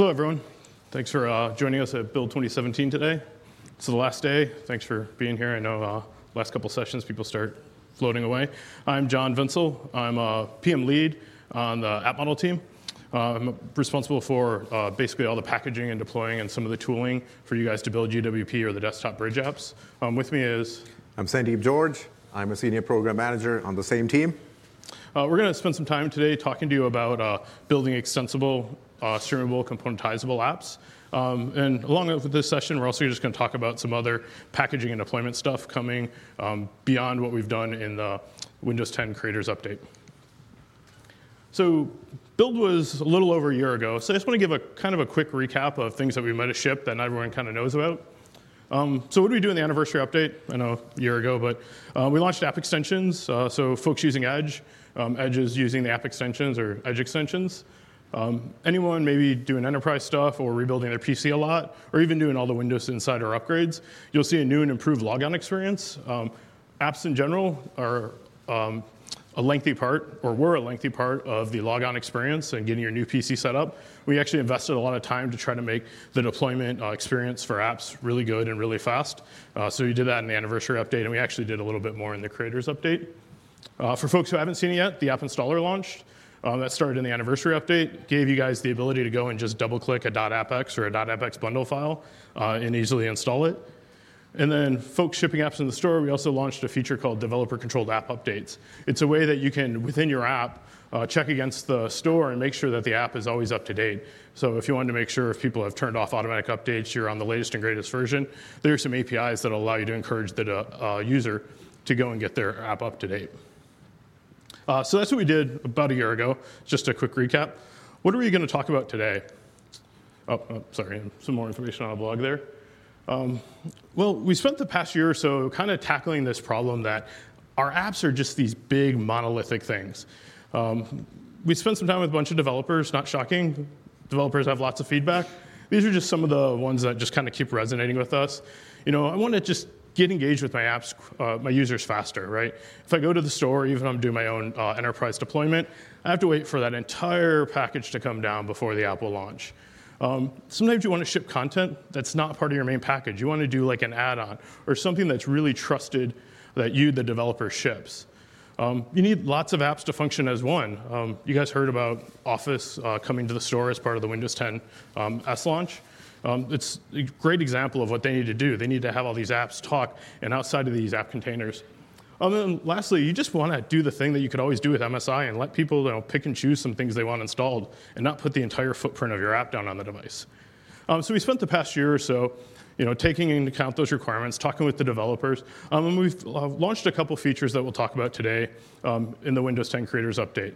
Hello, everyone. Thanks for joining us at Build 2017 today. It's the last day. Thanks for being here. I know last couple sessions people start floating away. I'm John Vinsel. I'm a PM lead on the app model team. I'm responsible for basically all the packaging and deploying and some of the tooling for you guys to build UWP or the desktop bridge apps. With me is... I'm Sandeep George. I'm a senior program manager on the same team. We're going to spend some time today talking to you about building extensible, streamable, componentizable apps. And along with this session, we're also just going to talk about some other packaging and deployment stuff coming beyond what we've done in the Windows 10 Creators Update. So Build was a little over a year ago, so I just want to give a kind of a quick recap of things that we might have shipped that not everyone kind of knows about. So what did we do in the anniversary update? I know a year ago, but we launched app extensions. So folks using Edge, Edge is using the app extensions or Edge extensions. Anyone maybe doing enterprise stuff or rebuilding their PC a lot, or even doing all the Windows Insider upgrades, you'll see a new and improved logon experience. Apps in general are a lengthy part, or were a lengthy part of the logon experience and getting your new PC set up. We actually invested a lot of time to try to make the deployment experience for apps really good and really fast. So we did that in the anniversary update, and we actually did a little bit more in the creators update. For folks who haven't seen it yet, the app installer launched. That started in the anniversary update, gave you guys the ability to go and just double-click a .appx or a .appx bundle file and easily install it. And then folks shipping apps in the store, we also launched a feature called developer-controlled app updates. It's a way that you can, within your app, check against the store and make sure that the app is always up to date. So if you wanted to make sure if people have turned off automatic updates, you're on the latest and greatest version, there are some APIs that allow you to encourage the user to go and get their app up to date. So that's what we did about a year ago. Just a quick recap. What are we going to talk about today? Sorry, some more information on the blog there. Well, we spent the past year or so kind of tackling this problem that our apps are just these big monolithic things. We spent some time with a bunch of developers, not shocking. Developers have lots of feedback. These are just some of the ones that just kind of keep resonating with us. You know, I want to just get engaged with my apps, my users faster, right? If I go to the store, even if I'm doing my own enterprise deployment, I have to wait for that entire package to come down before the app will launch. Sometimes you want to ship content that's not part of your main package. You want to do like an add-on or something that's really trusted that you, the developer, ships. You need lots of apps to function as one. You guys heard about Office coming to the store as part of the Windows 10 S launch. It's a great example of what they need to do. They need to have all these apps talk and outside of these app containers. And then lastly, you just want to do the thing that you could always do with MSI and let people pick and choose some things they want installed and not put the entire footprint of your app down on the device. So we spent the past year or so taking into account those requirements, talking with the developers, and we've launched a couple features that we'll talk about today in the Windows 10 Creators Update.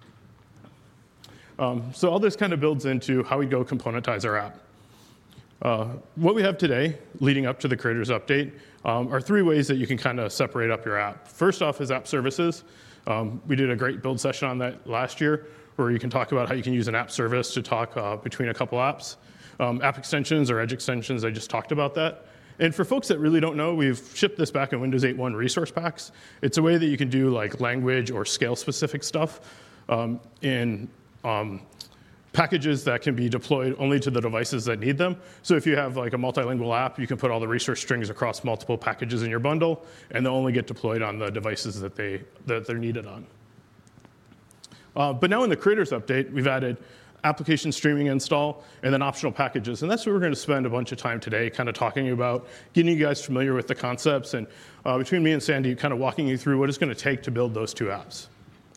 So all this kind of builds into how we go componentize our app. What we have today, leading up to the Creators Update, are three ways that you can kind of separate up your app. First off is app services. We did a great build session on that last year, where you can talk about how you can use an app service to talk between a couple apps. App extensions or Edge extensions, I just talked about that. And for folks that really don't know, we've shipped this back in Windows 8.1 resource packs. It's a way that you can do like language or scale-specific stuff in packages that can be deployed only to the devices that need them. So if you have like a multilingual app, you can put all the resource strings across multiple packages in your bundle, and they'll only get deployed on the devices that they're needed on. But now in the Creators Update, we've added application streaming install and then optional packages. And that's what we're going to spend a bunch of time today kind of talking about, getting you guys familiar with the concepts, and between me and Sandy, kind of walking you through what it's going to take to build those two apps.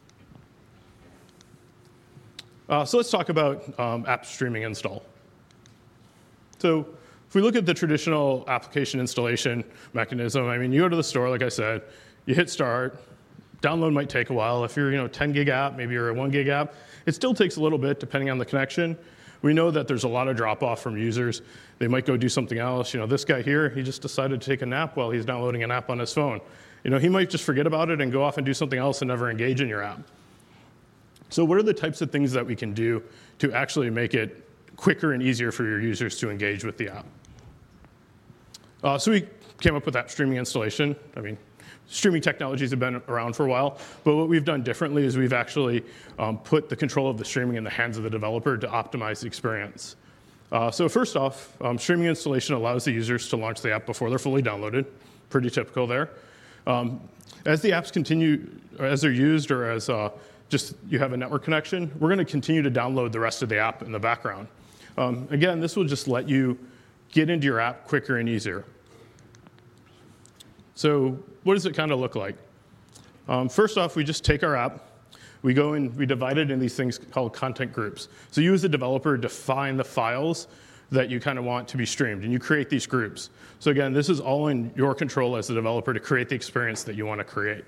So let's talk about app streaming install. So if we look at the traditional application installation mechanism, I mean, you go to the store, like I said, you hit start. Download might take a while. If you're a 10 gig app, maybe you're a 1 gig app, it still takes a little bit depending on the connection. We know that there's a lot of drop off from users. They might go do something else. This guy here, he just decided to take a nap while he's downloading an app on his phone. He might just forget about it and go off and do something else and never engage in your app. So what are the types of things that we can do to actually make it quicker and easier for your users to engage with the app? So we came up with app streaming installation. I mean, streaming technologies have been around for a while, but what we've done differently is we've actually put the control of the streaming in the hands of the developer to optimize the experience. So first off, streaming installation allows the users to launch the app before they're fully downloaded. Pretty typical there. As the apps continue, or as they're used, or as just you have a network connection, we're going to continue to download the rest of the app in the background. Again, this will just let you get into your app quicker and easier. So what does it kind of look like? First off, we just take our app, we go and we divide it in these things called content groups. So you as a developer define the files that you kind of want to be streamed, and you create these groups. So again, this is all in your control as a developer to create the experience that you want to create.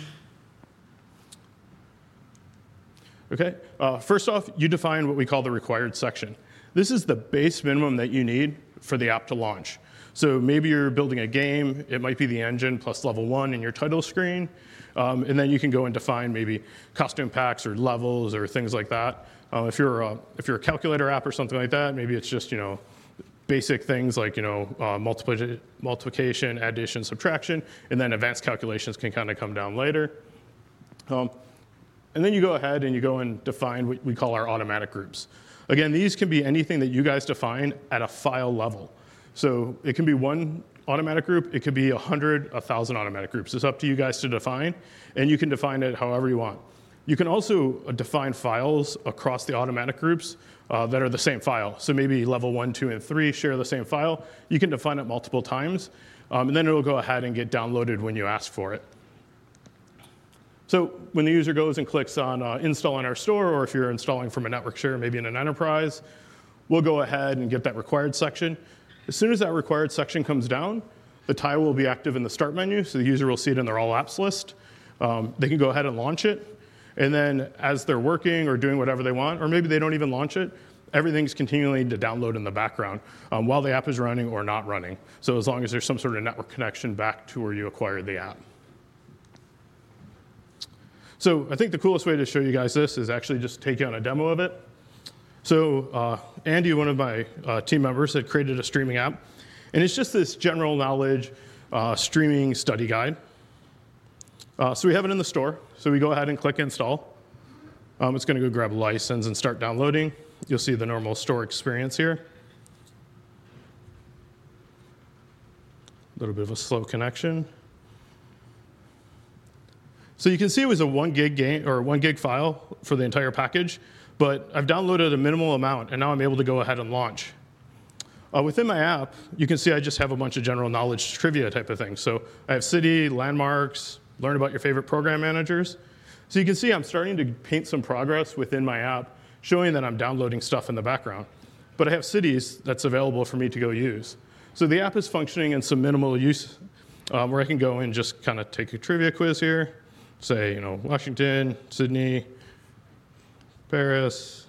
Okay, first off, you define what we call the required section. This is the base minimum that you need for the app to launch. So maybe you're building a game, it might be the engine plus level 1 in your title screen, and then you can go and define maybe costume packs or levels or things like that. If you're a calculator app or something like that, maybe it's just basic things like multiplication, addition, subtraction, and then advanced calculations can kind of come down later. And then you go ahead and you go and define what we call our automatic groups. Again, these can be anything that you guys define at a file level. So it can be one automatic group, it could be 100, 1,000 automatic groups. It's up to you guys to define, and you can define it however you want. You can also define files across the automatic groups that are the same file. So maybe level 1, 2, and 3 share the same file. You can define it multiple times, and then it'll go ahead and get downloaded when you ask for it. So when the user goes and clicks on install in our store, or if you're installing from a network share, maybe in an enterprise, we'll go ahead and get that required section. As soon as that required section comes down, the tile will be active in the start menu, so the user will see it in their all apps list. They can go ahead and launch it, and then as they're working or doing whatever they want, or maybe they don't even launch it, everything's continuing to download in the background while the app is running or not running. So as long as there's some sort of network connection back to where you acquired the app. So I think the coolest way to show you guys this is actually just take you on a demo of it. So Andy, one of my team members, had created a streaming app. And it's just this general knowledge streaming study guide. So we have it in the store. So we go ahead and click install. It's going to go grab a license and start downloading. You'll see the normal store experience here. A little bit of a slow connection. So you can see it was a 1 gig game or 1 gig file for the entire package, but I've downloaded a minimal amount, and now I'm able to go ahead and launch. Within my app, you can see I just have a bunch of general knowledge trivia type of things. So I have city, landmarks, learn about your favorite program managers. So you can see I'm starting to paint some progress within my app, showing that I'm downloading stuff in the background. But I have cities that's available for me to go use. So the app is functioning in some minimal use, where I can go and just kind of take a trivia quiz here. Say, Washington, Sydney, Paris,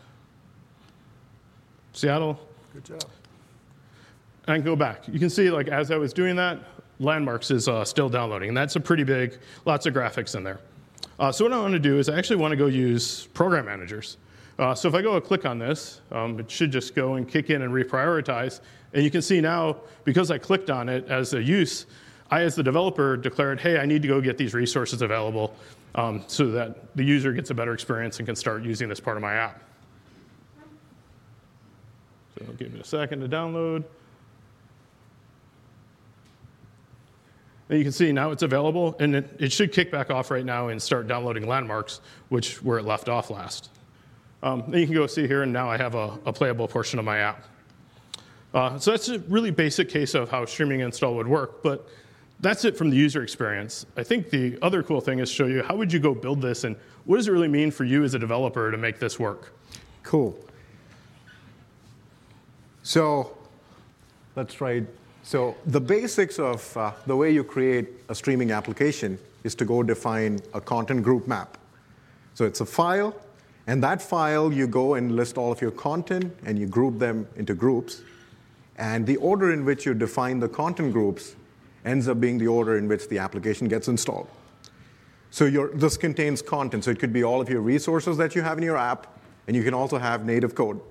Seattle. Good job. And I can go back. You can see, as I was doing that, Landmarks is still downloading. And that's a pretty big, lots of graphics in there. So what I want to do is I actually want to go use program managers. So if I go and click on this, it should just go and kick in and reprioritize. And you can see now, because I clicked on it as a use, I, as the developer, declared, hey, I need to go get these resources available so that the user gets a better experience and can start using this part of my app. So give me a second to download. And you can see now it's available, and it should kick back off right now and start downloading Landmarks, where it left off last. Then you can go see here, and now I have a playable portion of my app. So that's a really basic case of how streaming install would work, but that's it from the user experience. I think the other cool thing is show you how would you go build this, and what does it really mean for you as a developer to make this work? Cool. So let's try. So the basics of the way you create a streaming application is to go define a content group map. So it's a file, and that file you go and list all of your content, and you group them into groups. And the order in which you define the content groups ends up being the order in which the application gets installed. So this contains content. So it could be all of your resources that you have in your app, and you can also have native code.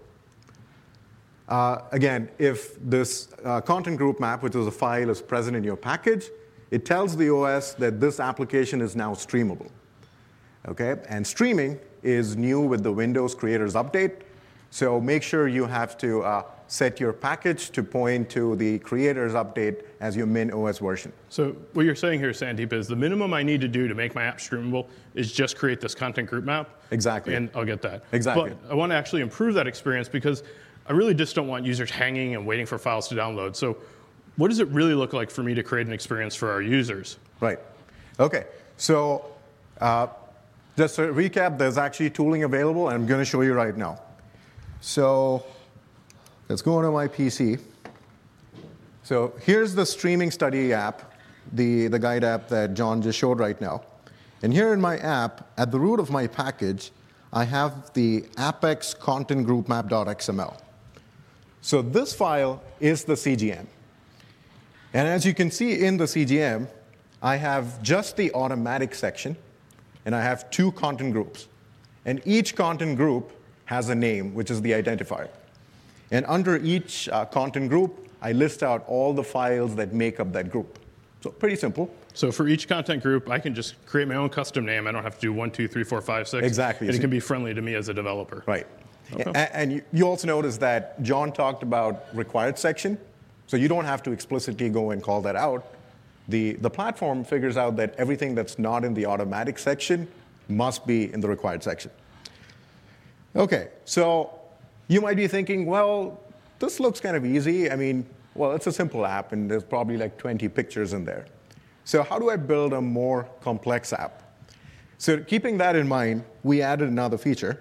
Again, if this content group map, which is a file, is present in your package, it tells the OS that this application is now streamable. Okay? And streaming is new with the Windows Creators Update. So make sure you have to set your package to point to the creator's update as your min OS version. So what you're saying here, Sandeep, is the minimum I need to do to make my app streamable is just create this content group map. Exactly. And I'll get that. Exactly. But I want to actually improve that experience because I really just don't want users hanging and waiting for files to download. So what does it really look like for me to create an experience for our users? Right. OK. So just to recap, there's actually tooling available, and I'm going to show you right now. So let's go onto my PC. So here's the streaming study app, the guide app that John just showed right now. And here in my app, at the root of my package, I have the Apex content group map.xml. So this file is the CGM. And as you can see in the CGM, I have just the automatic section, and I have 2 content groups. And each content group has a name, which is the identifier. And under each content group, I list out all the files that make up that group. So pretty simple. So for each content group, I can just create my own custom name. I don't have to do 1, 2, 3, 4, 5, 6. Exactly. And it can be friendly to me as a developer. Right. Okay. And you also notice that John talked about required section. So you don't have to explicitly go and call that out. The platform figures out that everything that's not in the automatic section must be in the required section. OK, so you might be thinking, well, this looks kind of easy. I mean, well, it's a simple app, and there's probably like 20 pictures in there. So how do I build a more complex app? So keeping that in mind, we added another feature.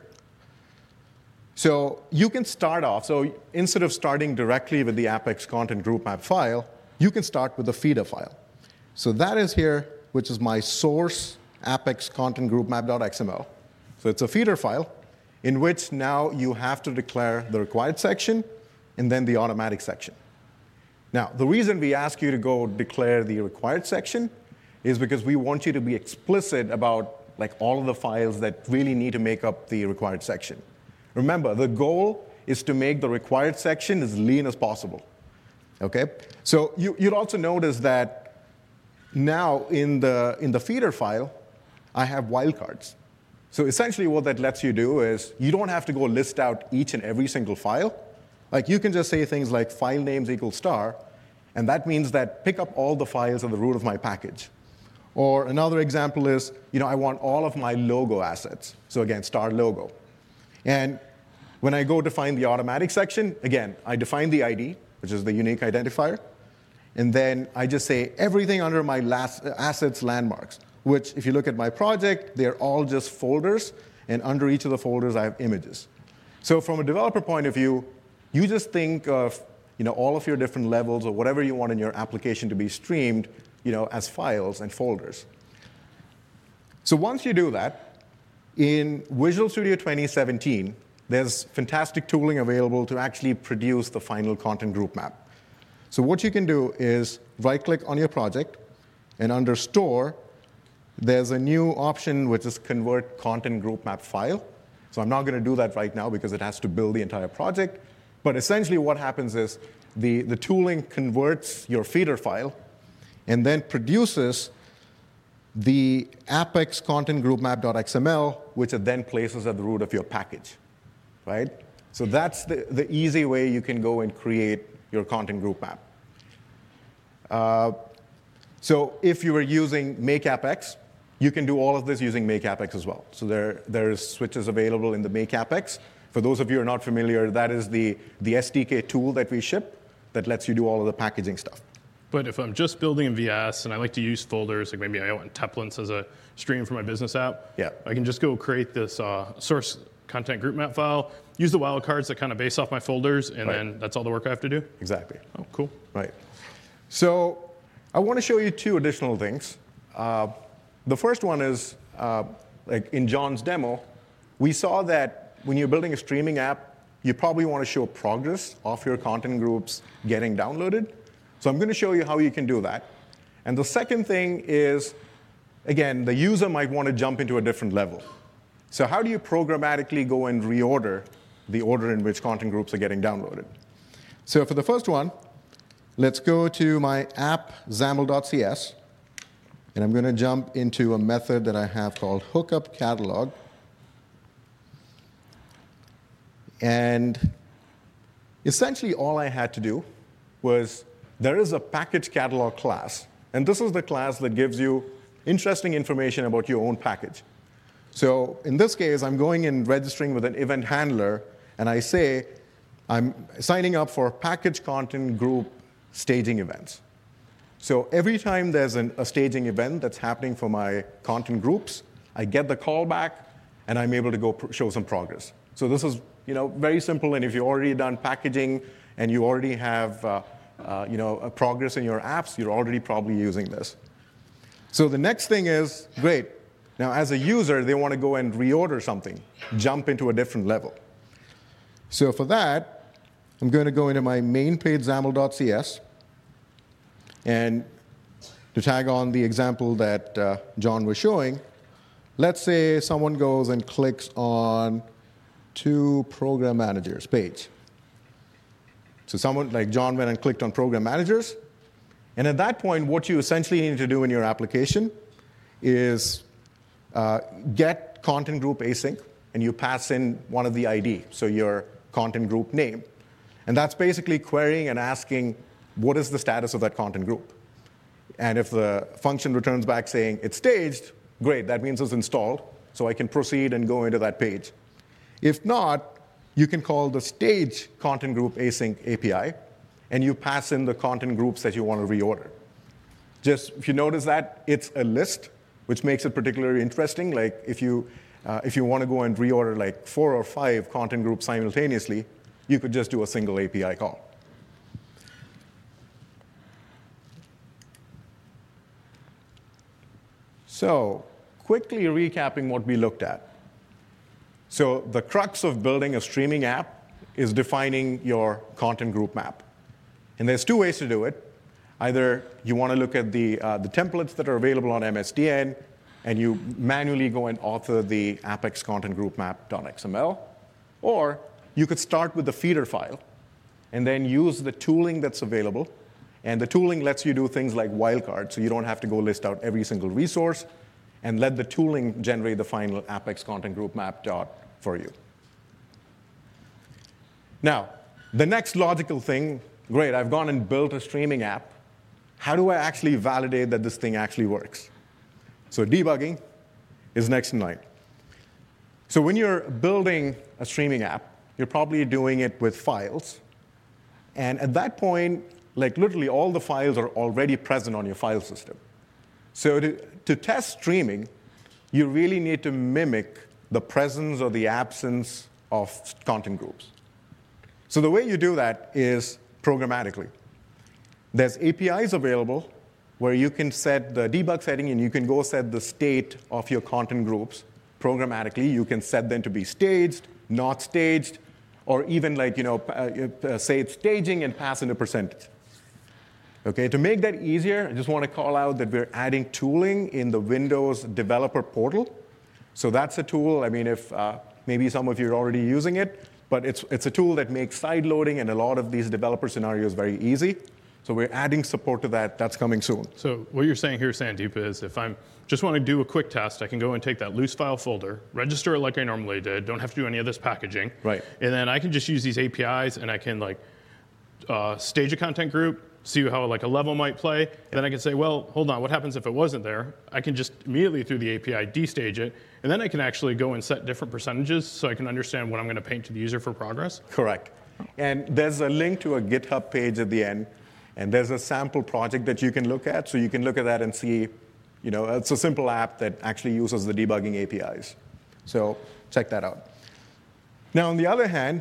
So you can start off. So instead of starting directly with the Apex content group map file, you can start with a feeder file. So that is here, which is my source Apex content group map.xml. So it's a feeder file in which now you have to declare the required section and then the automatic section. Now, the reason we ask you to go declare the required section is because we want you to be explicit about like all of the files that really need to make up the required section. Remember, the goal is to make the required section as lean as possible. Okay? So you'd also notice that now in the feeder file, I have wildcards. So essentially what that lets you do is you don't have to go list out each and every single file. Like you can just say things like file names equal star, and that means that pick up all the files at the root of my package. Or another example is, I want all of my logo assets. So again, star logo. And when I go define the automatic section, again, I define the ID, which is the unique identifier. And then I just say everything under my assets landmarks, which if you look at my project, they're all just folders. And under each of the folders, I have images. So from a developer point of view, you just think of all of your different levels or whatever you want in your application to be streamed as files and folders. So once you do that, in Visual Studio 2017, there's fantastic tooling available to actually produce the final content group map. So what you can do is right-click on your project, and under Store, there's a new option which is Convert Content Group Map File. So I'm not going to do that right now because it has to build the entire project. But essentially what happens is the tooling converts your feeder file and then produces the Apex content group map.xml, which it then places at the root of your package. Right? So that's the easy way you can go and create your content group map. So if you were using Make Apex, you can do all of this using Make Apex as well. So there's switches available in the Make Apex. For those of you who are not familiar, that is the SDK tool that we ship that lets you do all of the packaging stuff. But if I'm just building in VS and I like to use folders, like maybe I want templates as a stream for my business app, yeah. I can just go create this source content group map file, use the wildcards that kind of base off my folders, and then that's all the work I have to do? Exactly. Oh, cool. Right. So I want to show you 2 additional things. The first one is, like in John's demo, we saw that when you're building a streaming app, you probably want to show progress of your content groups getting downloaded. So I'm going to show you how you can do that. And the second thing is, again, the user might want to jump into a different level. So how do you programmatically go and reorder the order in which content groups are getting downloaded? So for the first one, let's go to my app XAML.cs. And I'm going to jump into a method that I have called hookup catalog. And essentially all I had to do was there is a package catalog class, and this is the class that gives you interesting information about your own package. So in this case, I'm going and registering with an event handler, and I say I'm signing up for package content group staging events. So every time there's a staging event that's happening for my content groups, I get the callback, and I'm able to go show some progress. So this is very simple, and if you've already done packaging and you already have a progress in your apps, you're already probably using this. So the next thing is, great. Now, as a user, they want to go and reorder something, jump into a different level. So for that, I'm going to go into my main page XAML.cs, and to tag on the example that John was showing, let's say someone goes and clicks on to Program Managers page. So someone like John went and clicked on Program Managers, and at that point, what you essentially need to do in your application is get content group async, and you pass in one of the ID, so your content group name. And that's basically querying and asking, what is the status of that content group? And if the function returns back saying it's staged, great, that means it's installed, so I can proceed and go into that page. If not, you can call the stage content group async API, and you pass in the content groups that you want to reorder. Just if you notice that, it's a list, which makes it particularly interesting. Like if you want to go and reorder like 4 or 5 content groups simultaneously, you could just do a single API call. So quickly recapping what we looked at. So the crux of building a streaming app is defining your content group map. And there's 2 ways to do it. Either you want to look at the templates that are available on MSDN, and you manually go and author the Apex content group map.xml, or you could start with the feeder file and then use the tooling that's available. And the tooling lets you do things like wildcard, so you don't have to go list out every single resource, and let the tooling generate the final Apex content group map for you. Now, the next logical thing, great, I've gone and built a streaming app. How do I actually validate that this thing actually works? So debugging is next in line. So when you're building a streaming app, you're probably doing it with files. And at that point, like literally all the files are already present on your file system. So to test streaming, you really need to mimic the presence or the absence of content groups. So the way you do that is programmatically. There's APIs available where you can set the debug setting, and you can go set the state of your content groups programmatically. You can set them to be staged, not staged, or even like say it's staging and pass in a percentage. Okay, to make that easier, I just want to call out that we're adding tooling in the Windows developer portal. So that's a tool. I mean, if maybe some of you are already using it, but it's a tool that makes side loading and a lot of these developer scenarios very easy. So we're adding support to that. That's coming soon. So what you're saying here, Sandeep, is if I just want to do a quick test, I can go and take that loose file folder, register it like I normally did, don't have to do any of this packaging. Right. And then I can just use these APIs, and I can like stage a content group, see how like a level might play, and then I can say, well, hold on, what happens if it wasn't there? I can just immediately through the API destage it, and then I can actually go and set different percentages so I can understand what I'm going to paint to the user for progress. Correct. And there's a link to a GitHub page at the end, and there's a sample project that you can look at, so you can look at that and see, it's a simple app that actually uses the debugging APIs. So check that out. Now, on the other hand,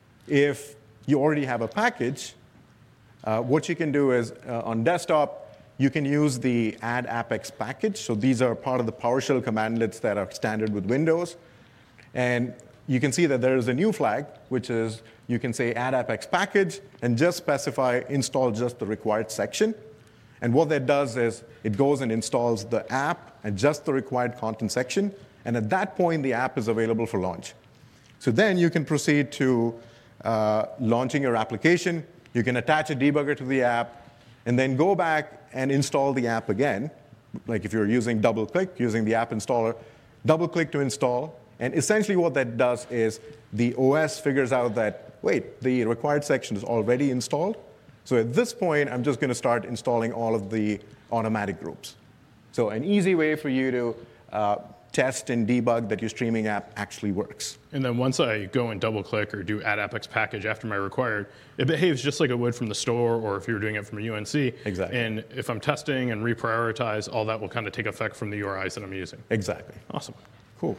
if you already have a package, what you can do is on desktop, you can use the add Apex package. So these are part of the PowerShell commandlets that are standard with Windows. And you can see that there is a new flag, which is you can say add Apex package and just specify install just the required section. And what that does is it goes and installs the app and just the required content section. And at that point, the app is available for launch. So then you can proceed to launching your application. You can attach a debugger to the app, and then go back and install the app again. Like if you're using DoubleClick, using the app installer, double-click to install, And essentially what that does is the OS figures out that, wait, the required section is already installed. So at this point, I'm just going to start installing all of the automatic groups. So an easy way for you to test and debug that your streaming app actually works. And then once I go and double click or do add Apex package after my required, it behaves just like it would from the store or if you were doing it from a UNC. Exactly. And if I'm testing and reprioritize, all that will kind of take effect from the URIs that I'm using. Exactly. Awesome. Cool.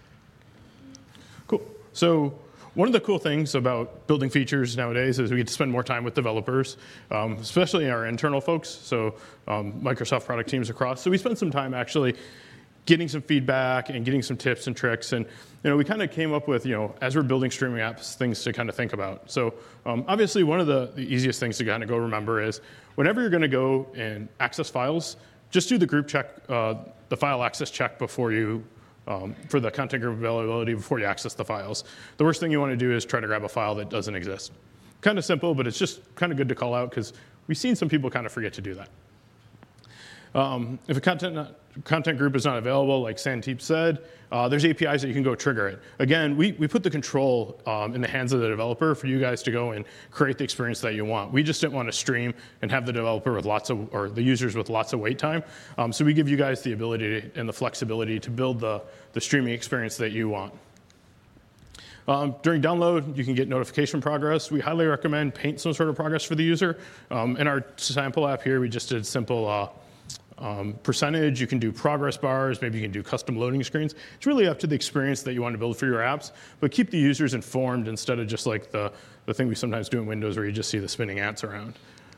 Cool. So one of the cool things about building features nowadays is we get to spend more time with developers, especially our internal folks, so Microsoft product teams across. So we spend some time actually getting some feedback and getting some tips and tricks. And we kind of came up with, as we're building streaming apps, things to kind of think about. So obviously, one of the easiest things to kind of go remember is whenever you're going to go and access files, just do the group check, the file access check before you, for the content group availability before you access the files. The worst thing you want to do is try to grab a file that doesn't exist. Kind of simple, but it's just kind of good to call out because we've seen some people kind of forget to do that. If a content group is not available, like Sandeep said, there's APIs that you can go trigger it. Again, we put the control in the hands of the developer for you guys to go and create the experience that you want. We just didn't want to stream and have the developer with or the users with lots of wait time. So we give you guys the ability and the flexibility to build the streaming experience that you want. During download, you can get notification progress. We highly recommend paint some sort of progress for the user. In our sample app here, we just did simple percentage. You can do progress bars. Maybe you can do custom loading screens. It's really up to the experience that you want to build for your apps, but keep the users informed instead of just like the thing we sometimes do in Windows where you just see the spinning ants around.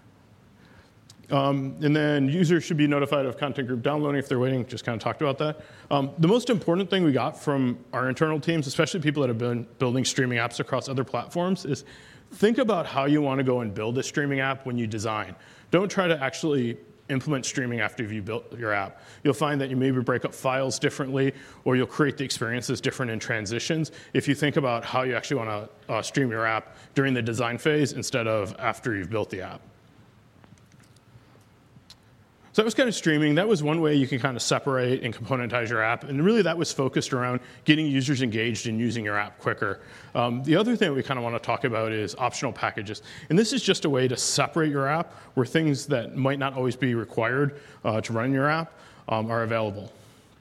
And then users should be notified of content group downloading if they're waiting. Just kind of talked about that. The most important thing we got from our internal teams, especially people that have been building streaming apps across other platforms, is think about how you want to go and build a streaming app when you design. Don't try to actually implement streaming after you've built your app. You'll find that you maybe break up files differently, or you'll create the experiences different in transitions if you think about how you actually want to stream your app during the design phase instead of after you've built the app. So that was kind of streaming. That was one way you can kind of separate and componentize your app. And really that was focused around getting users engaged in using your app quicker. The other thing that we kind of want to talk about is optional packages. And this is just a way to separate your app where things that might not always be required to run your app are available.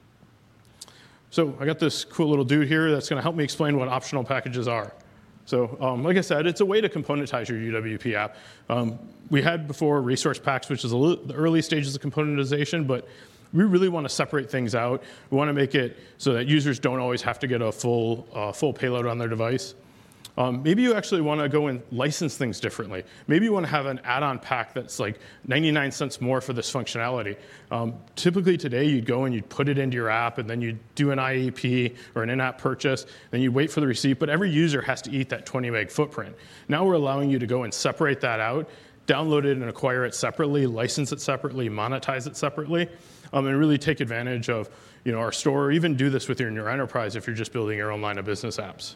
So I got this cool little dude here that's going to help me explain what optional packages are. So like I said, it's a way to componentize your UWP app. We had before resource packs, which is the early stages of componentization, but we really want to separate things out. We want to make it so that users don't always have to get a full payload on their device. Maybe you actually want to go and license things differently. Maybe you want to have an add-on pack that's like 99 cents more for this functionality. Typically today, you'd go and you'd put it into your app, and then you'd do an IAP or an in-app purchase, then you'd wait for the receipt, but every user has to eat that 20 meg footprint. Now we're allowing you to go and separate that out, download it and acquire it separately, license it separately, monetize it separately, and really take advantage of our store, or even do this with your enterprise if you're just building your own line of business apps.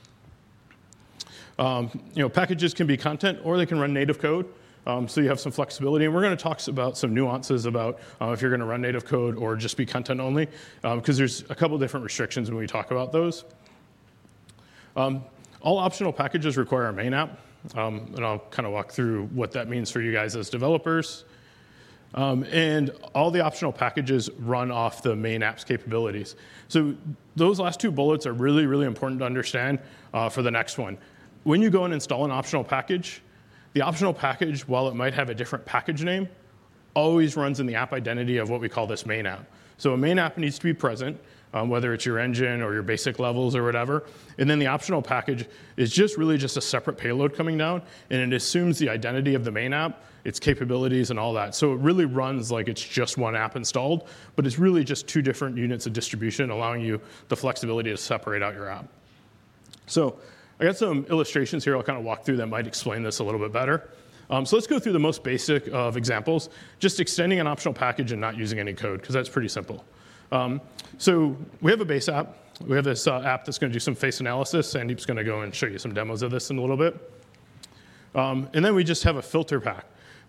Packages can be content or they can run native code, so you have some flexibility. And we're going to talk about some nuances about if you're going to run native code or just be content only, because there's a couple different restrictions when we talk about those. All optional packages require a main app, and I'll kind of walk through what that means for you guys as developers. And all the optional packages run off the main app's capabilities. So those last two bullets are really, really important to understand for the next one. When you go and install an optional package, the optional package, while it might have a different package name, always runs in the app identity of what we call this main app. So a main app needs to be present, whether it's your engine or your basic levels or whatever. And then the optional package is just a separate payload coming down, and it assumes the identity of the main app, its capabilities, and all that. So it really runs like it's just one app installed, but it's really just two different units of distribution, allowing you the flexibility to separate out your app. So I got some illustrations here I'll kind of walk through that might explain this a little bit better. So let's go through the most basic of examples, just extending an optional package and not using any code, because that's pretty simple. So we have a base app. We have this app that's going to do some face analysis. Sandeep's going to go and show you some demos of this in a little bit. And then we just have a filter pack.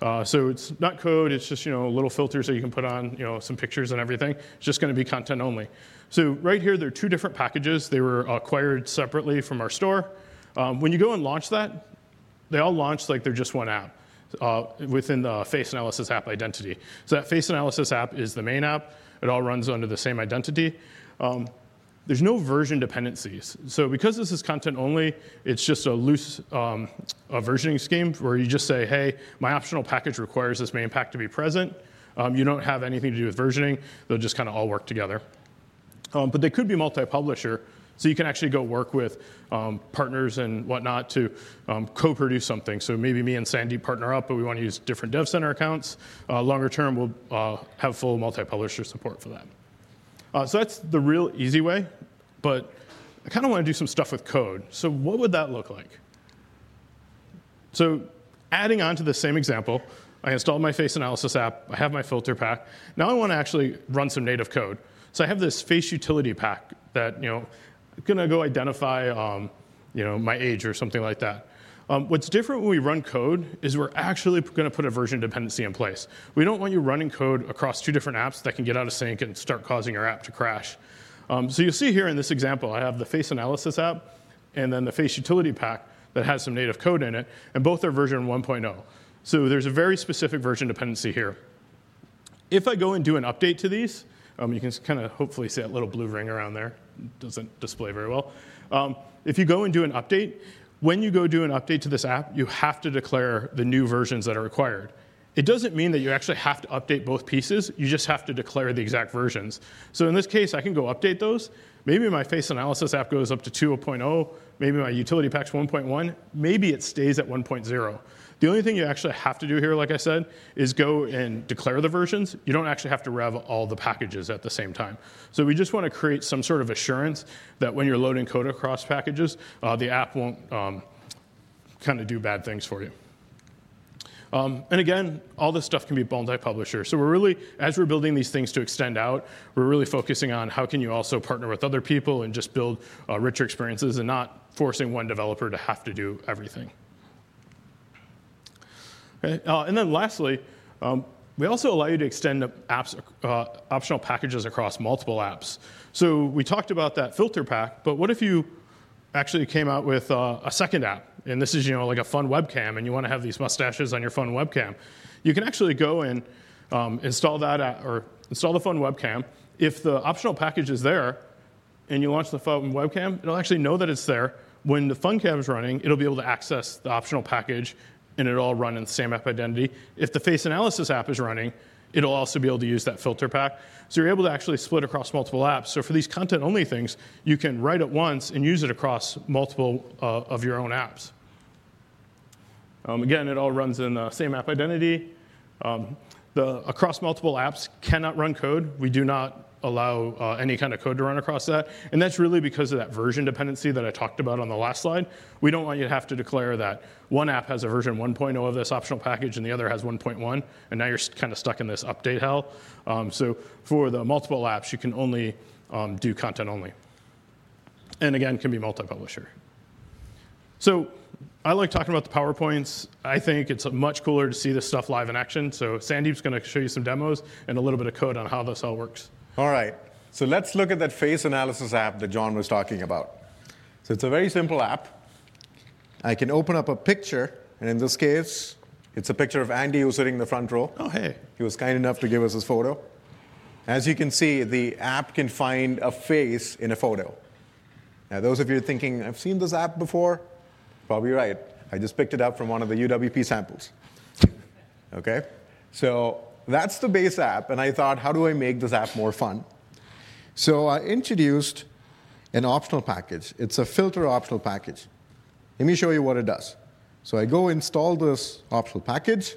So it's not code, it's just little filters that you can put on some pictures and everything. It's just going to be content only. So right here, there are two different packages. They were acquired separately from our store. When you go and launch that, they all launch like they're just one app within the face analysis app identity. So that face analysis app is the main app. It all runs under the same identity. There's no version dependencies. So because this is content only, it's just a loose a versioning scheme where you just say, hey, my optional package requires this main pack to be present. You don't have anything to do with versioning. They'll just kind of all work together. But they could be multi-publisher. So you can actually go work with partners and whatnot to co-produce something. So maybe me and Sandeep partner up, but we want to use different Dev Center accounts. Longer term, we'll have full multi-publisher support for that. So that's the real easy way, but I kind of want to do some stuff with code. So what would that look like? So adding on to the same example, I installed my face analysis app. I have my filter pack. Now I want to actually run some native code. So I have this face utility pack that, going to go identify, my age or something like that. What's different when we run code is we're actually going to put a version dependency in place. We don't want you running code across two different apps that can get out of sync and start causing your app to crash. So you'll see here in this example, I have the face analysis app and then the face utility pack that has some native code in it, and both are version 1.0. So there's a very specific version dependency here. If I go and do an update to these, you can kind of hopefully see that little blue ring around there. It doesn't display very well. If you go and do an update, when you go do an update to this app, you have to declare the new versions that are required. It doesn't mean that you actually have to update both pieces. You just have to declare the exact versions. So in this case, I can go update those. Maybe my face analysis app goes up to 2.0. Maybe my utility pack's 1.1. Maybe it stays at 1.0. The only thing you actually have to do here, like I said, is go and declare the versions. You don't actually have to rev all the packages at the same time. So we just want to create some sort of assurance that when you're loading code across packages, the app won't kind of do bad things for you. And again, all this stuff can be multi-publisher. So we're really, as we're building these things to extend out, we're really focusing on how can you also partner with other people and just build richer experiences and not forcing one developer to have to do everything. Okay. And then lastly, we also allow you to extend apps, optional packages across multiple apps. So we talked about that filter pack, but what if you actually came out with a second app? And this is like a fun webcam, and you want to have these mustaches on your fun webcam. You can actually go and install that or install the fun webcam. If the optional package is there and you launch the fun webcam, it'll actually know that it's there. When the fun cam is running, it'll be able to access the optional package and it'll all run in the same app identity. If the face analysis app is running, it'll also be able to use that filter pack. So you're able to actually split across multiple apps. So for these content-only things, you can write it once and use it across multiple of your own apps. Again, it all runs in the same app identity. Across multiple apps cannot run code. We do not allow any kind of code to run across that. And that's really because of that version dependency that I talked about on the last slide. We don't want you to have to declare that one app has a version 1.0 of this optional package and the other has 1.1, and now you're kind of stuck in this update hell. So for the multiple apps, you can only do content only. And again, can be multi-publisher. So I like talking about the PowerPoints. I think it's much cooler to see this stuff live in action. So Sandeep's going to show you some demos and a little bit of code on how this all works. All right, so let's look at that face analysis app that John was talking about. So it's a very simple app. I can open up a picture, and in this case, it's a picture of Andy who's sitting in the front row. Oh, hey. He was kind enough to give us his photo. As you can see, the app can find a face in a photo. Now, those of you thinking, I've seen this app before, probably right. I just picked it up from one of the UWP samples. Okay? So that's the base app, and I thought, how do I make this app more fun? So I introduced an optional package. It's a filter optional package. Let me show you what it does. So I go install this optional package,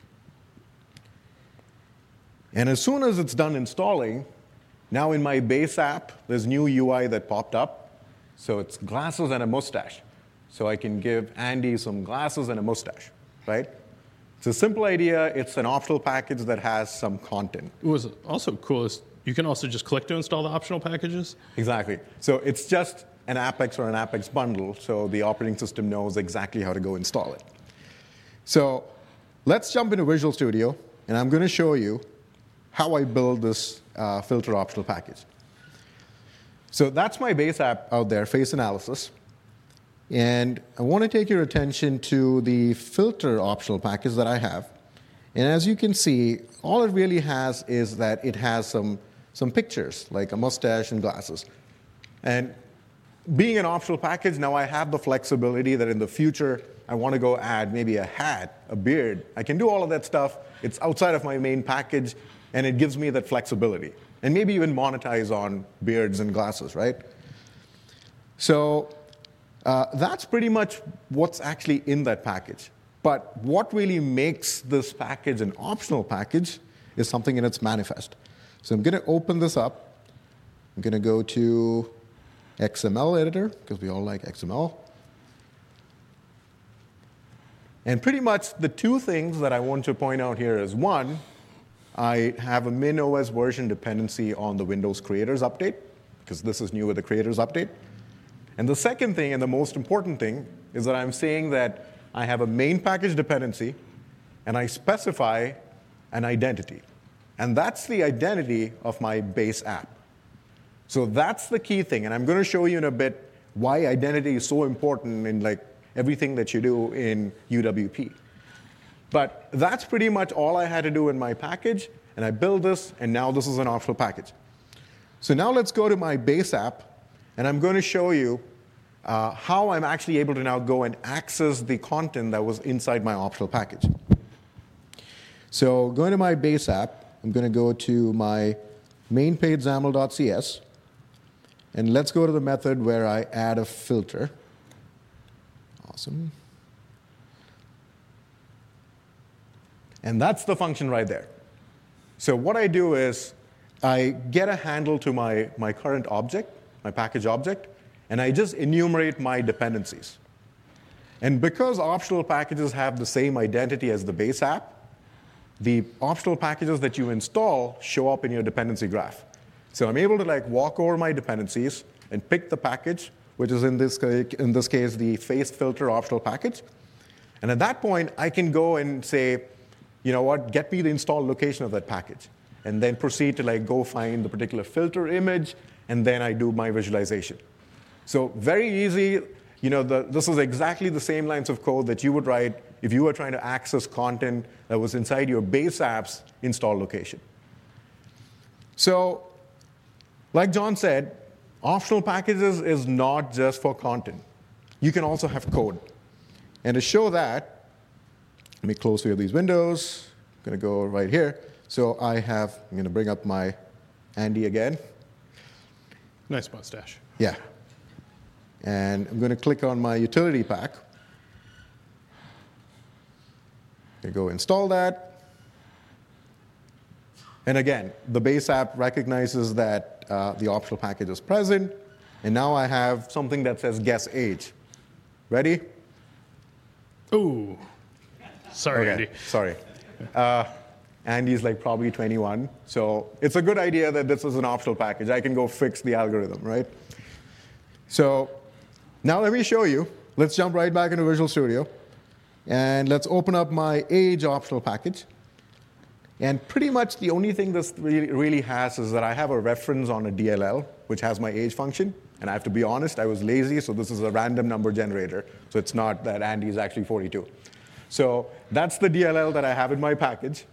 and as soon as it's done installing, now in my base app, there's new UI that popped up. So it's glasses and a mustache. So I can give Andy some glasses and a mustache, right? It's a simple idea. It's an optional package that has some content. What was also cool is you can also just click to install the optional packages. Exactly. So it's just an AppX or an AppX bundle, so the operating system knows exactly how to go install it. So let's jump into Visual Studio, and I'm going to show you how I build this filter optional package. So that's my base app out there, Face Analysis. And I want to take your attention to the filter optional package that I have. And as you can see, all it really has is that it has some pictures, like a mustache and glasses. And being an optional package, now I have the flexibility that in the future, I want to go add maybe a hat, a beard. I can do all of that stuff. It's outside of my main package, and it gives me that flexibility. And maybe even monetize on beards and glasses, right? So that's pretty much what's actually in that package. But what really makes this package an optional package is something in its manifest. So I'm going to open this up. I'm going to go to XML editor, because we all like XML. And pretty much the two things that I want to point out here is, one, I have a MinOS version dependency on the Windows Creators Update, because this is new with the Creators Update. And the second thing, and the most important thing, is that I'm saying that I have a main package dependency, and I specify an identity. And that's the identity of my base app. So that's the key thing. And I'm going to show you in a bit why identity is so important in like everything that you do in UWP. But that's pretty much all I had to do in my package. And I build this, and now this is an optional package. So now let's go to my base app, and I'm going to show you how I'm actually able to now go and access the content that was inside my optional package. So going to my base app, I'm going to go to my main page XAML.cs, and let's go to the method where I add a filter. Awesome. And that's the function right there. So what I do is I get a handle to my current object, my package object, and I just enumerate my dependencies. And because optional packages have the same identity as the base app, the optional packages that you install show up in your dependency graph. So I'm able to like walk over my dependencies and pick the package, which is in this case the face filter optional package. And at that point, I can go and say, you know what, get me the install location of that package, and then proceed to like go find the particular filter image, and then I do my visualization. So very easy. You know, this is exactly the same lines of code that you would write if you were trying to access content that was inside your base app's install location. So, like John said, optional packages is not just for content. You can also have code. And to show that, let me close three of these windows. I'm going to go right here. So I'm going to bring up my Andy again. Nice mustache. Yeah. And I'm going to click on my utility pack. I'm going to go install that. And again, the base app recognizes that the optional package is present. And now I have something that says guess age. Ready? Ooh. Sorry, Okay, Andy. sorry. Andy's like probably 21. So it's a good idea that this is an optional package. I can go fix the algorithm, right? So now let me show you. Let's jump right back into Visual Studio. And let's open up my age optional package. And pretty much the only thing this really has is that I have a reference on a DLL, which has my age function. And I have to be honest, I was lazy, so this is a random number generator. So it's not that Andy is actually 42. So that's the DLL that I have in my package.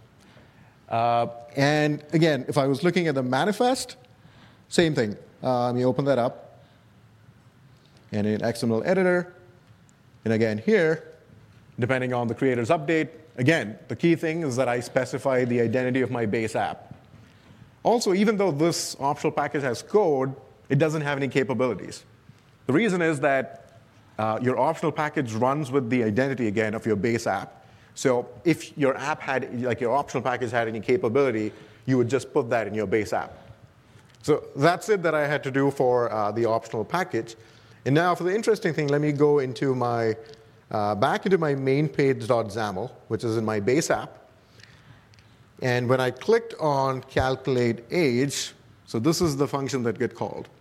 And again, if I was looking at the manifest, same thing. Let me open that up. And in XML editor, and again here, depending on the creator's update, again, the key thing is that I specify the identity of my base app. Also, even though this optional package has code, it doesn't have any capabilities. The reason is that your optional package runs with the identity, again, of your base app. So if your app had, like your optional package had any capability, you would just put that in your base app. So that's it that I had to do for the optional package. And now for the interesting thing, let me go into my, back into my main page.xaml, which is in my base app. And when I clicked on calculate age, so this is the function that gets called.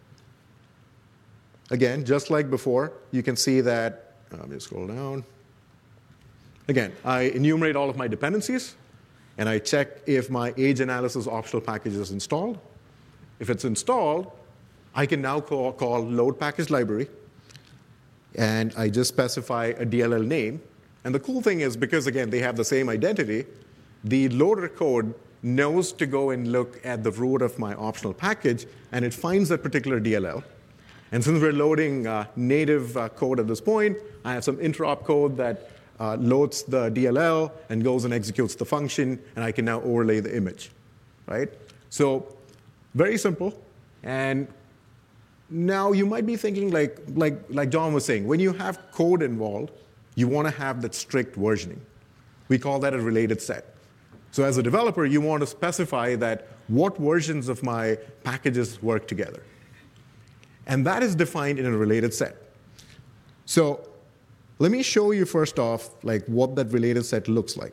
Again, just like before, you can see that, let me scroll down. Again, I enumerate all of my dependencies, and I check if my age analysis optional package is installed. If it's installed, I can now call load package library, and I just specify a DLL name. And the cool thing is, because again, they have the same identity, the loader code knows to go and look at the root of my optional package, and it finds that particular DLL. And since we're loading native code at this point, I have some interop code that loads the DLL and goes and executes the function, and I can now overlay the image, right? So very simple. And now you might be thinking, like John was saying, when you have code involved, you want to have that strict versioning. We call that a related set. So as a developer, you want to specify that what versions of my packages work together. And that is defined in a related set. So let me show you first off what that related set looks like.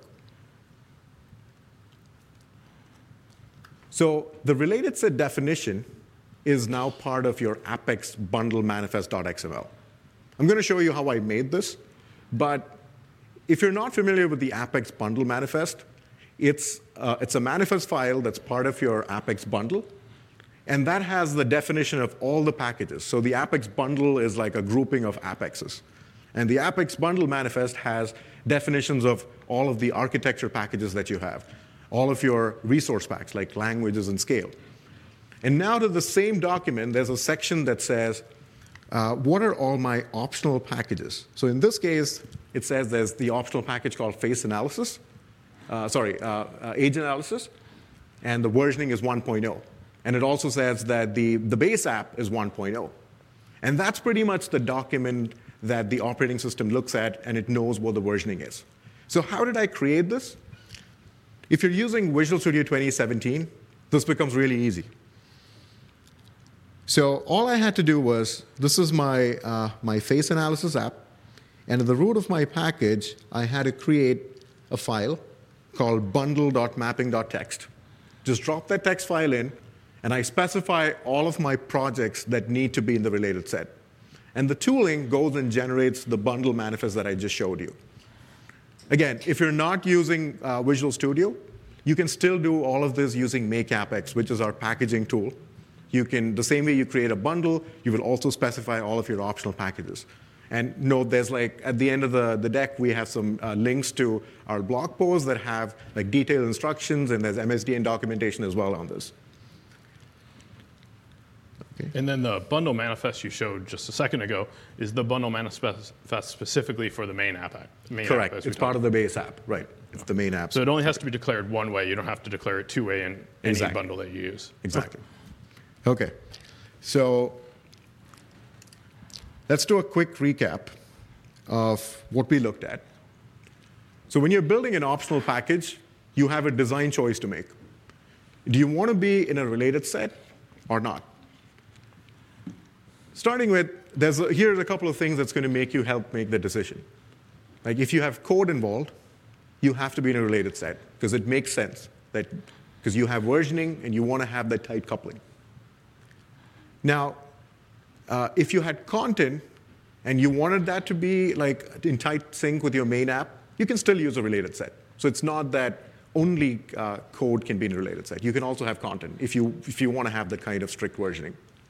So the related set definition is now part of your Apex bundle manifest.xml. I'm going to show you how I made this. But if you're not familiar with the Apex bundle manifest, it's a manifest file that's part of your Apex bundle. And that has the definition of all the packages. So the Apex bundle is like a grouping of Apexes. And the Apex bundle manifest has definitions of all of the architecture packages that you have, all of your resource packs, like languages and scale. And now to the same document, there's a section that says, what are all my optional packages? So in this case, it says there's the optional package called age analysis, and the versioning is 1.0. And it also says that the base app is 1.0. And that's pretty much the document that the operating system looks at, and it knows what the versioning is. So how did I create this? If you're using Visual Studio 2017, this becomes really easy. So all I had to do was, this is my face analysis app, and at the root of my package, I had to create a file called bundle.mapping.txt. Just drop that text file in, and I specify all of my projects that need to be in the related set. And the tooling goes and generates the bundle manifest that I just showed you. Again, if you're not using Visual Studio, you can still do all of this using MakeApex, which is our packaging tool. The same way you create a bundle, you will also specify all of your optional packages. And note, there's at the end of the deck, we have some links to our blog posts that have detailed instructions, and there's MSDN documentation as well on this. Okay. And then the bundle manifest you showed just a second ago is the bundle manifest specifically for the main app. Correct. It's part of the base app, right? It's the main app. So it only has to be declared one way. You don't have to declare it two-way in any bundle that you use. Exactly. Okay. So let's do a quick recap of what we looked at. So when you're building an optional package, you have a design choice to make. Do you want to be in a related set or not? Starting with, here's a couple of things that's going to help make the decision. Like if you have code involved, you have to be in a related set because it makes sense because you have versioning and you want to have that tight coupling. Now, if you had content and you wanted that to be in tight sync with your main app, you can still use a related set. So it's not that only code can be in a related set. You can also have content if you want to have that kind of strict versioning.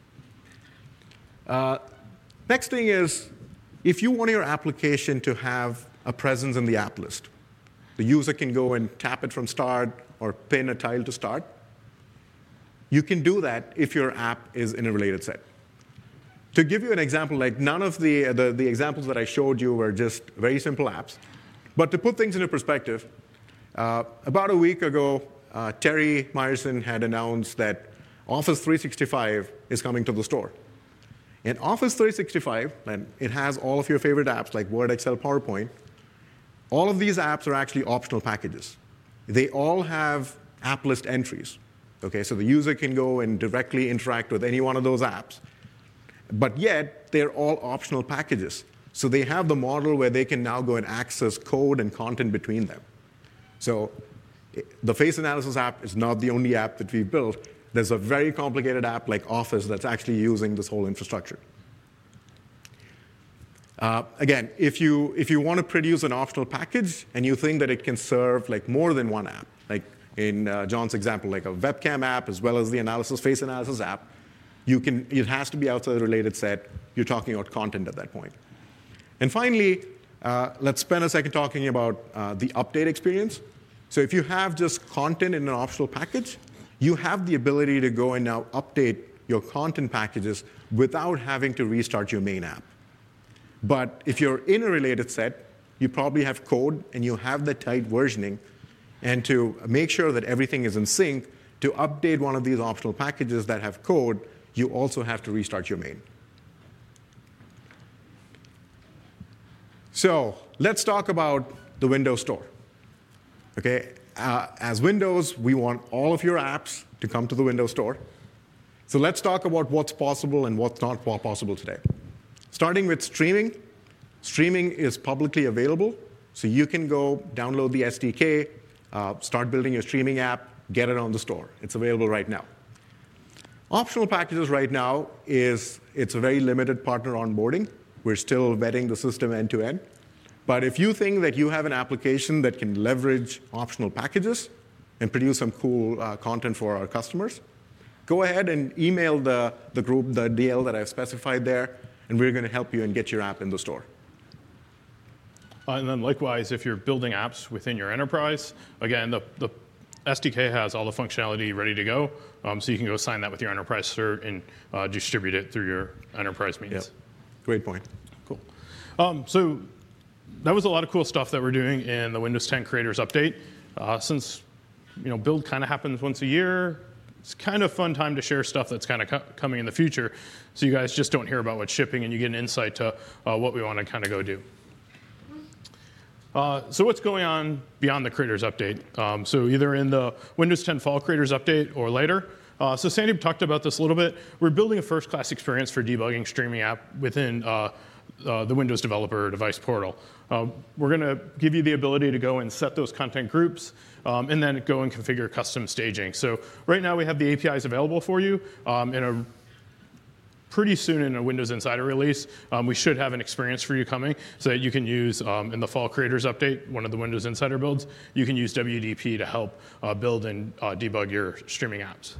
Next thing is, if you want your application to have a presence in the app list, the user can go and tap it from start or pin a tile to start. You can do that if your app is in a related set. To give you an example, none of the examples that I showed you were just very simple apps. But to put things into perspective, about a week ago, Terry Myerson had announced that Office 365 is coming to the store. In Office 365, and it has all of your favorite apps like Word, Excel, PowerPoint, all of these apps are actually optional packages. They all have app list entries. Okay, so the user can go and directly interact with any one of those apps. But yet, they're all optional packages. So they have the model where they can now go and access code and content between them. So the face analysis app is not the only app that we've built. There's a very complicated app like Office that's actually using this whole infrastructure. Again, if you want to produce an optional package and you think that it can serve like more than one app, like in John's example, like a webcam app as well as the face analysis app, it has to be outside the related set. You're talking about content at that point. And finally, let's spend a second talking about the update experience. So if you have just content in an optional package, you have the ability to go and now update your content packages without having to restart your main app. But if you're in a related set, you probably have code and you have the tight versioning. And to make sure that everything is in sync, to update one of these optional packages that have code, you also have to restart your main. So let's talk about the Windows Store. Okay, as Windows, we want all of your apps to come to the Windows Store. So let's talk about what's possible and what's not possible today. Starting with streaming. Streaming is publicly available, so you can go download the SDK, start building your streaming app, get it on the store. It's available right now. Optional packages right now it's a very limited partner onboarding. We're still vetting the system end to end. But if you think that you have an application that can leverage optional packages and produce some cool content for our customers, go ahead and email the group, the DL that I've specified there, and we're going to help you and get your app in the store. And then likewise, if you're building apps within your enterprise, again, the SDK has all the functionality ready to go, so you can go sign that with your enterprise cert and distribute it through your enterprise means. Yep. Great point. Cool. So that was a lot of cool stuff that we're doing in the Windows 10 Creators Update. Since build kind of happens once a year, it's kind of a fun time to share stuff that's kind of coming in the future, so you guys just don't hear about what's shipping and you get an insight to what we want to kind of go do. So what's going on beyond the Creators Update? So either in the Windows 10 Fall Creators Update or later. So Sandeep talked about this a little bit. We're building a first-class experience for debugging streaming app within the Windows Developer Device Portal. We're going to give you the ability to go and set those content groups and then go and configure custom staging. So right now we have the APIs available for you. Pretty soon in a Windows Insider release, we should have an experience for you coming so that you can use, in the Fall Creators Update, one of the Windows Insider builds, you can use WDP to help build and debug your streaming apps.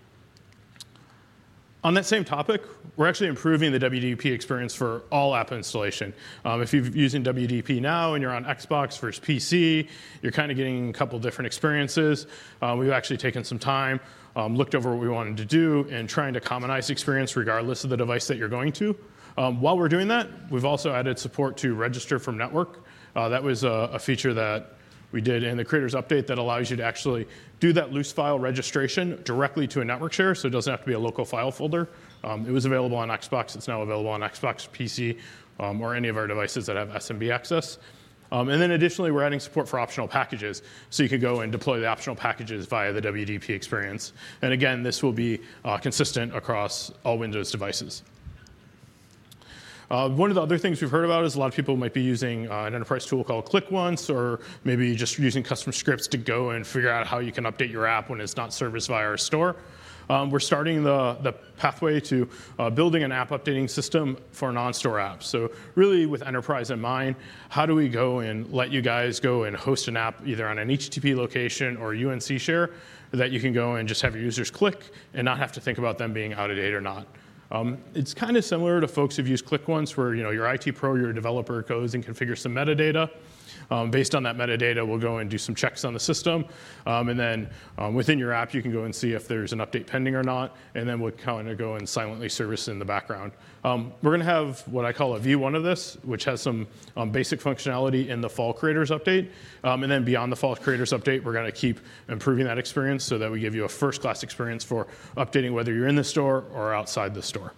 On that same topic, we're actually improving the WDP experience for all app installation. If you're using WDP now and you're on Xbox versus PC, you're kind of getting a couple different experiences. We've actually taken some time, looked over what we wanted to do, and trying to commonize the experience regardless of the device that you're going to. While we're doing that, we've also added support to register from network. That was a feature that we did in the Creators Update that allows you to actually do that loose file registration directly to a network share, so it doesn't have to be a local file folder. It was available on Xbox. It's now available on Xbox, PC, or any of our devices that have SMB access. And then additionally, we're adding support for optional packages, so you can go and deploy the optional packages via the WDP experience. And again, this will be consistent across all Windows devices. One of the other things we've heard about is a lot of people might be using an enterprise tool called ClickOnce, or maybe just using custom scripts to go and figure out how you can update your app when it's not serviced via our store. We're starting the pathway to building an app updating system for non-store apps. So really with enterprise in mind, how do we go and let you guys go and host an app either on an HTTP location or UNC share that you can go and just have your users click and not have to think about them being out of date or not. It's kind of similar to folks who've used ClickOnce, where your IT pro, your developer goes and configures some metadata. Based on that metadata, we'll go and do some checks on the system. And then within your app, you can go and see if there's an update pending or not. And then we'll kind of go and silently service in the background. We're going to have what I call a V1 of this, which has some basic functionality in the Fall Creators Update. And then beyond the Fall Creators Update, we're going to keep improving that experience so that we give you a first-class experience for updating whether you're in the store or outside the store.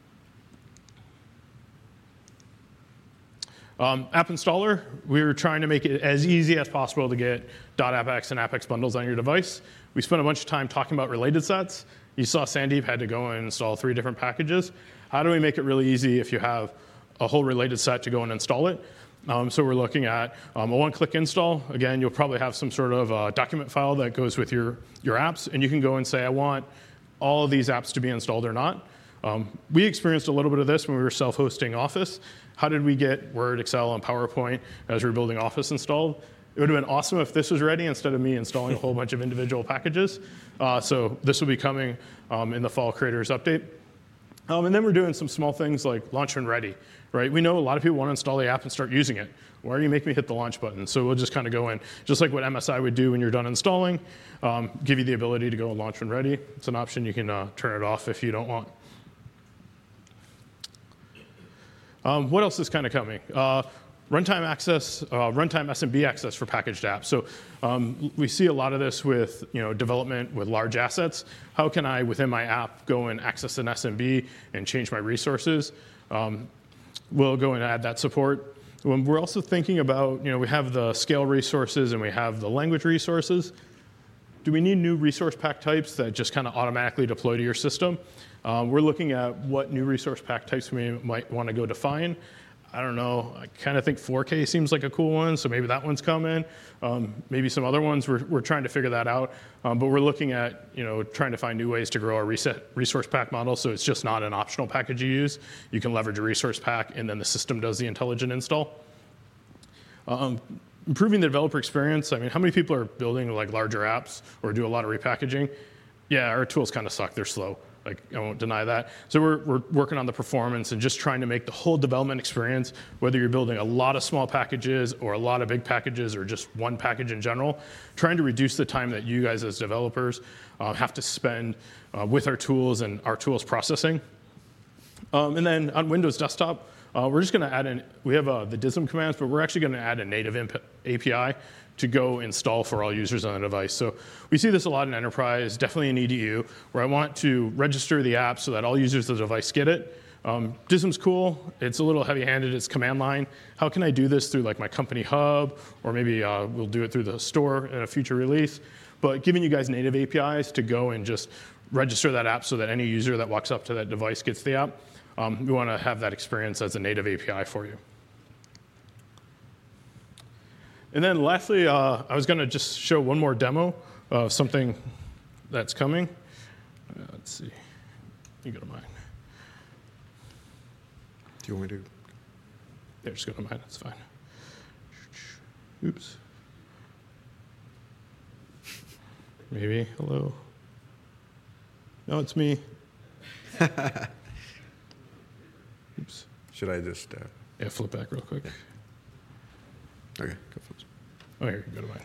App Installer, we're trying to make it as easy as possible to get .appx and appx bundles on your device. We spent a bunch of time talking about related sets. You saw Sandeep had to go and install 3 different packages. How do we make it really easy if you have a whole related set to go and install it? So we're looking at a one-click install. Again, you'll probably have some sort of document file that goes with your apps, and you can go and say, I want all of these apps to be installed or not. We experienced a little bit of this when we were self-hosting Office. How did we get Word, Excel, and PowerPoint as we were building Office installed? It would have been awesome if this was ready instead of me installing a whole bunch of individual packages. So this will be coming in the fall creators update. And then we're doing some small things like launch when ready, right? We know a lot of people want to install the app and start using it. Why are you making me hit the launch button? So we'll just kind of go in, just like what MSI would do when you're done installing, give you the ability to go and launch when ready. It's an option. You can turn it off if you don't want. What else is kind of coming? Runtime access, runtime SMB access for packaged apps. So we see a lot of this with development with large assets. How can I, within my app, go and access an SMB and change my resources? We'll go and add that support. We're also thinking about, we have the scale resources and we have the language resources. Do we need new resource pack types that just kind of automatically deploy to your system? We're looking at what new resource pack types we might want to go define. I don't know. I kind of think 4K seems like a cool one, so maybe that one's coming. Maybe some other ones. We're trying to figure that out. But we're looking at trying to find new ways to grow our resource pack model, so it's just not an optional package you use. You can leverage a resource pack, and then the system does the intelligent install. Improving the developer experience. I mean, how many people are building like larger apps or do a lot of repackaging? Yeah, our tools kind of suck. They're slow. Like, I won't deny that. So we're working on the performance and just trying to make the whole development experience, whether you're building a lot of small packages or a lot of big packages or just one package in general, trying to reduce the time that you guys as developers have to spend with our tools and our tools processing. And then on Windows Desktop, we're just going to add in, we have the DISM commands, but we're actually going to add a native API to go install for all users on the device. So we see this a lot in enterprise, definitely in EDU, where I want to register the app so that all users of the device get it. DISM's cool. It's a little heavy-handed. It's command line. How can I do this through like my company hub, or maybe we'll do it through the store in a future release? But giving you guys native APIs to go and just register that app so that any user that walks up to that device gets the app. We want to have that experience as a native API for you. And then lastly, I was going to just show one more demo of something that's coming. Let's see. You go to mine. Do you want me to? Yeah, just go to mine. That's fine. Oops. Maybe. Hello. No, it's me. Oops. Should I just? Yeah, flip back real quick. Okay, go for it. Oh, here, you go to mine.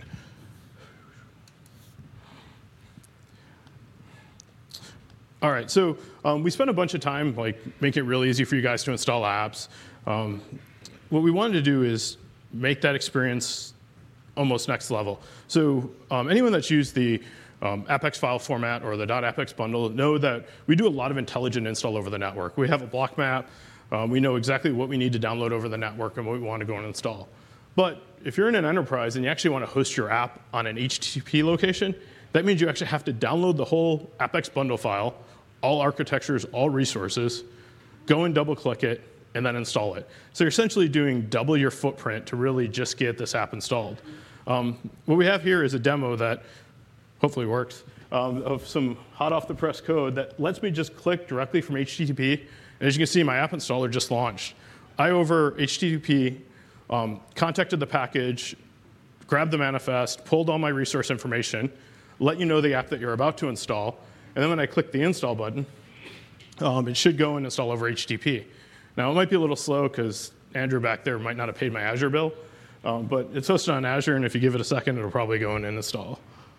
All right, so we spent a bunch of time making it really easy for you guys to install apps. What we wanted to do is make that experience almost next level. So anyone that's used the AppX file format or the .appx bundle know that we do a lot of intelligent install over the network. We have a block map. We know exactly what we need to download over the network and what we want to go and install. But if you're in an enterprise and you actually want to host your app on an HTTP location, that means you actually have to download the whole AppX bundle file, all architectures, all resources, go and double-click it, and then install it. So you're essentially doing double your footprint to really just get this app installed. What we have here is a demo that hopefully works, of some hot-off-the-press code that lets me just click directly from HTTP. And as you can see, my app installer just launched. I, over HTTP, contacted the package, grabbed the manifest, pulled all my resource information, let you know the app that you're about to install, and then when I click the install button, it should go and install over HTTP. Now, it might be a little slow because Andrew back there might not have paid my Azure bill, but it's hosted on Azure, and if you give it a second, it'll probably go in and install.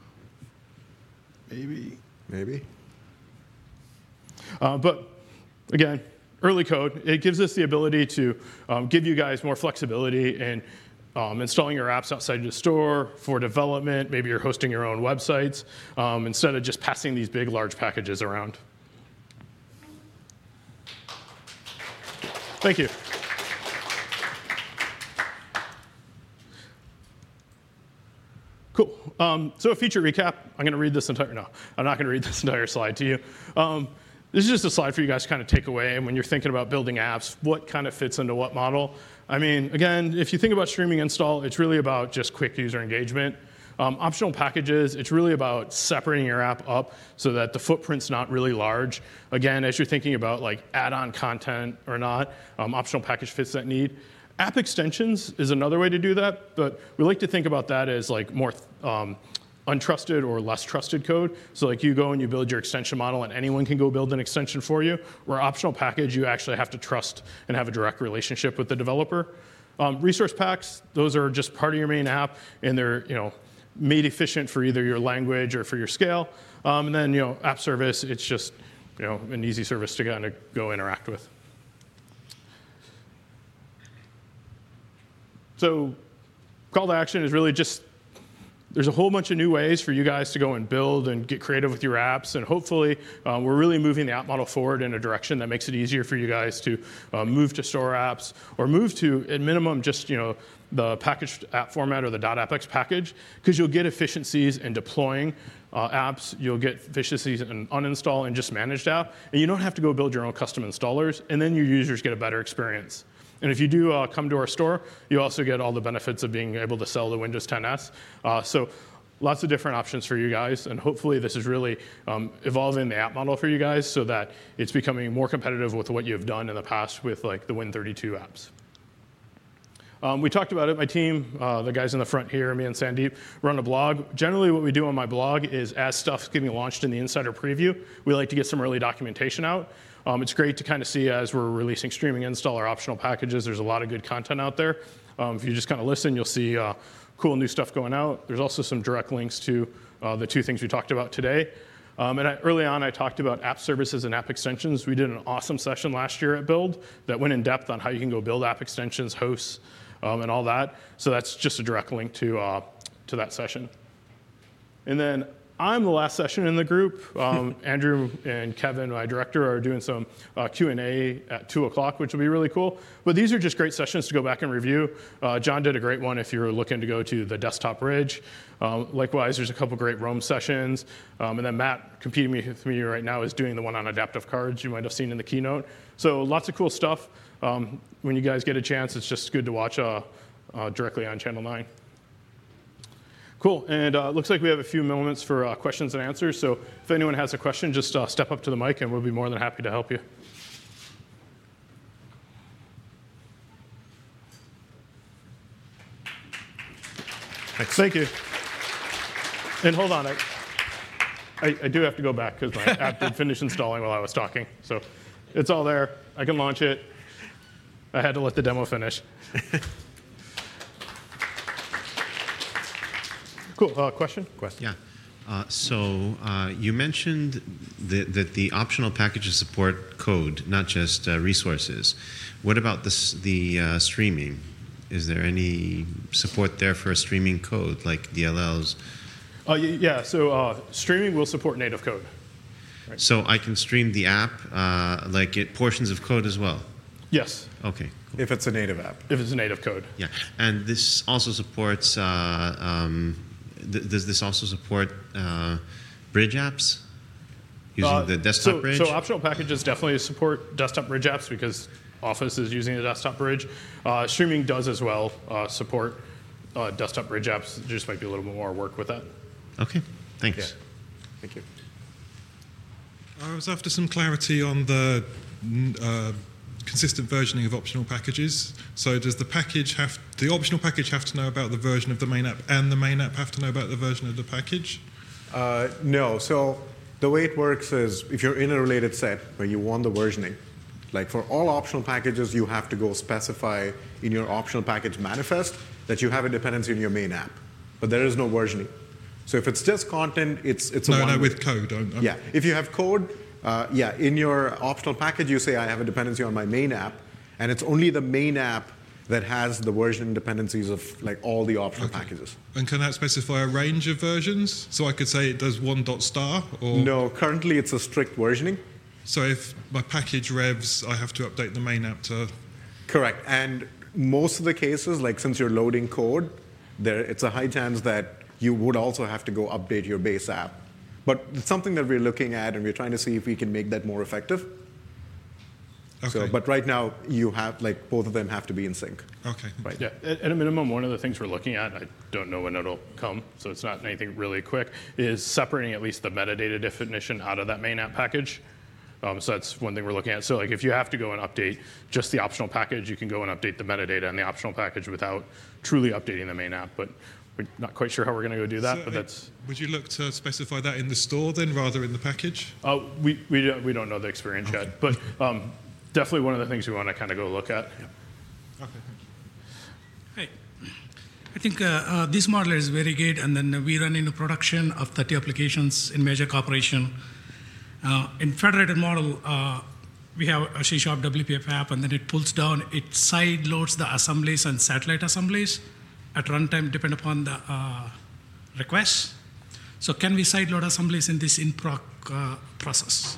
Maybe. But again, early code, it gives us the ability to give you guys more flexibility in installing your apps outside the store for development. Maybe you're hosting your own websites instead of just passing these big, large packages around. Thank you. Cool. So a feature recap. I'm going to read this entire, no, I'm not going to read this entire slide to you. This is just a slide for you guys to kind of take away. And when you're thinking about building apps, what kind of fits into what model? I mean, again, if you think about streaming install, it's really about just quick user engagement. Optional packages, it's really about separating your app up so that the footprint's not really large. Again, as you're thinking about like add-on content or not, optional package fits that need. App extensions is another way to do that, but we like to think about that as like more untrusted or less trusted code. So like you go and you build your extension model and anyone can go build an extension for you, where optional package, you actually have to trust and have a direct relationship with the developer. Resource packs, those are just part of your main app, and they're made efficient for either your language or for your scale. And then app service, it's just an easy service to kind of go interact with. So call to action is really just, there's a whole bunch of new ways for you guys to go and build and get creative with your apps, and hopefully we're really moving the app model forward in a direction that makes it easier for you guys to move to store apps or move to, at minimum, just the packaged app format or the .appx package, because you'll get efficiencies in deploying apps, you'll get efficiencies in uninstall and just managed app, and you don't have to go build your own custom installers, and then your users get a better experience. And if you do come to our store, you also get all the benefits of being able to sell the Windows 10s. So lots of different options for you guys, and hopefully this is really evolving the app model for you guys so that it's becoming more competitive with what you've done in the past with like the Win32 apps. We talked about it. My team, the guys in the front here, me and Sandeep, run a blog. Generally, what we do on my blog is as stuff's getting launched in the insider preview, we like to get some early documentation out. It's great to kind of see as we're releasing streaming install or optional packages, there's a lot of good content out there. If you just kind of listen, you'll see cool new stuff going out. There's also some direct links to the two things we talked about today. Early on, I talked about app services and app extensions. We did an awesome session last year at Build that went in depth on how you can go build app extensions, hosts, and all that. So that's just a direct link to that session. And then I'm the last session in the group. Andrew and Kevin, my director, are doing some Q&A at 2 o'clock, which will be really cool. But these are just great sessions to go back and review. John did a great one if you're looking to go to the desktop bridge. Likewise, there's a couple great Roam sessions. And then Matt, competing with me right now, is doing the one on adaptive cards you might have seen in the keynote. So lots of cool stuff. When you guys get a chance, it's just good to watch directly on Channel 9. Cool, and it looks like we have a few moments for questions and answers. So if anyone has a question, just step up to the mic and we'll be more than happy to help you. Thanks. Thank you. And hold on, I do have to go back because my app did finish installing while I was talking. So it's all there. I can launch it. I had to let the demo finish. Cool. Question? Yeah. So you mentioned that the optional packages support code, not just resources. What about the streaming? Is there any support there for streaming code, like DLLs? Yeah. So streaming will support native code. Right. So I can stream the app, like portions of code as well? Yes. Okay. Cool. If it's a native app. If it's a native code. Yeah. And this also supports... does this also support bridge apps using the desktop bridge? So optional packages definitely support desktop bridge apps because Office is using the desktop bridge. Streaming does as well support desktop bridge apps. There just might be a little bit more work with that. Okay, thanks. Yeah. Thank you. I was after some clarity on the consistent versioning of optional packages. So does the optional package have to know about the version of the main app, and the main app have to know about the version of the package? No. So the way it works is if you're in a related set where you want the versioning, like for all optional packages, you have to go specify in your optional package manifest that you have a dependency in your main app, but there is no versioning. So if it's just content, it's a no, with code. Yeah. If you have code, in your optional package, you say, I have a dependency on my main app, and it's only the main app that has the version dependencies of like all the optional packages. And can that specify a range of versions? So I could say it does $1.star or... No, currently it's a strict versioning. So if my package revs, I have to update the main app to... Correct. And most of the cases, like since you're loading code, it's a high chance that you would also have to go update your base app. But it's something that we're looking at, and we're trying to see if we can make that more effective. So, but right now, you have, like, both of them have to be in sync. Okay. Right. Yeah, at a minimum, one of the things we're looking at, I don't know when it'll come, so it's not anything really quick, is separating at least the metadata definition out of that main app package. So that's one thing we're looking at. So like if you have to go and update just the optional package, you can go and update the metadata in the optional package without truly updating the main app. But we're not quite sure how we're going to go do that. So, but that's. Would you look to specify that in the store then, rather in the package? We don't know the experience yet, but definitely one of the things we want to kind of go look at. Okay. Hey, I think this model is very good, and then we run into production of 30 applications in major corporation. In federated model, we have a C# WPF app, and then it pulls down, it side loads the assemblies and satellite assemblies at runtime, depending upon the requests. So can we side load assemblies in this in-proc process?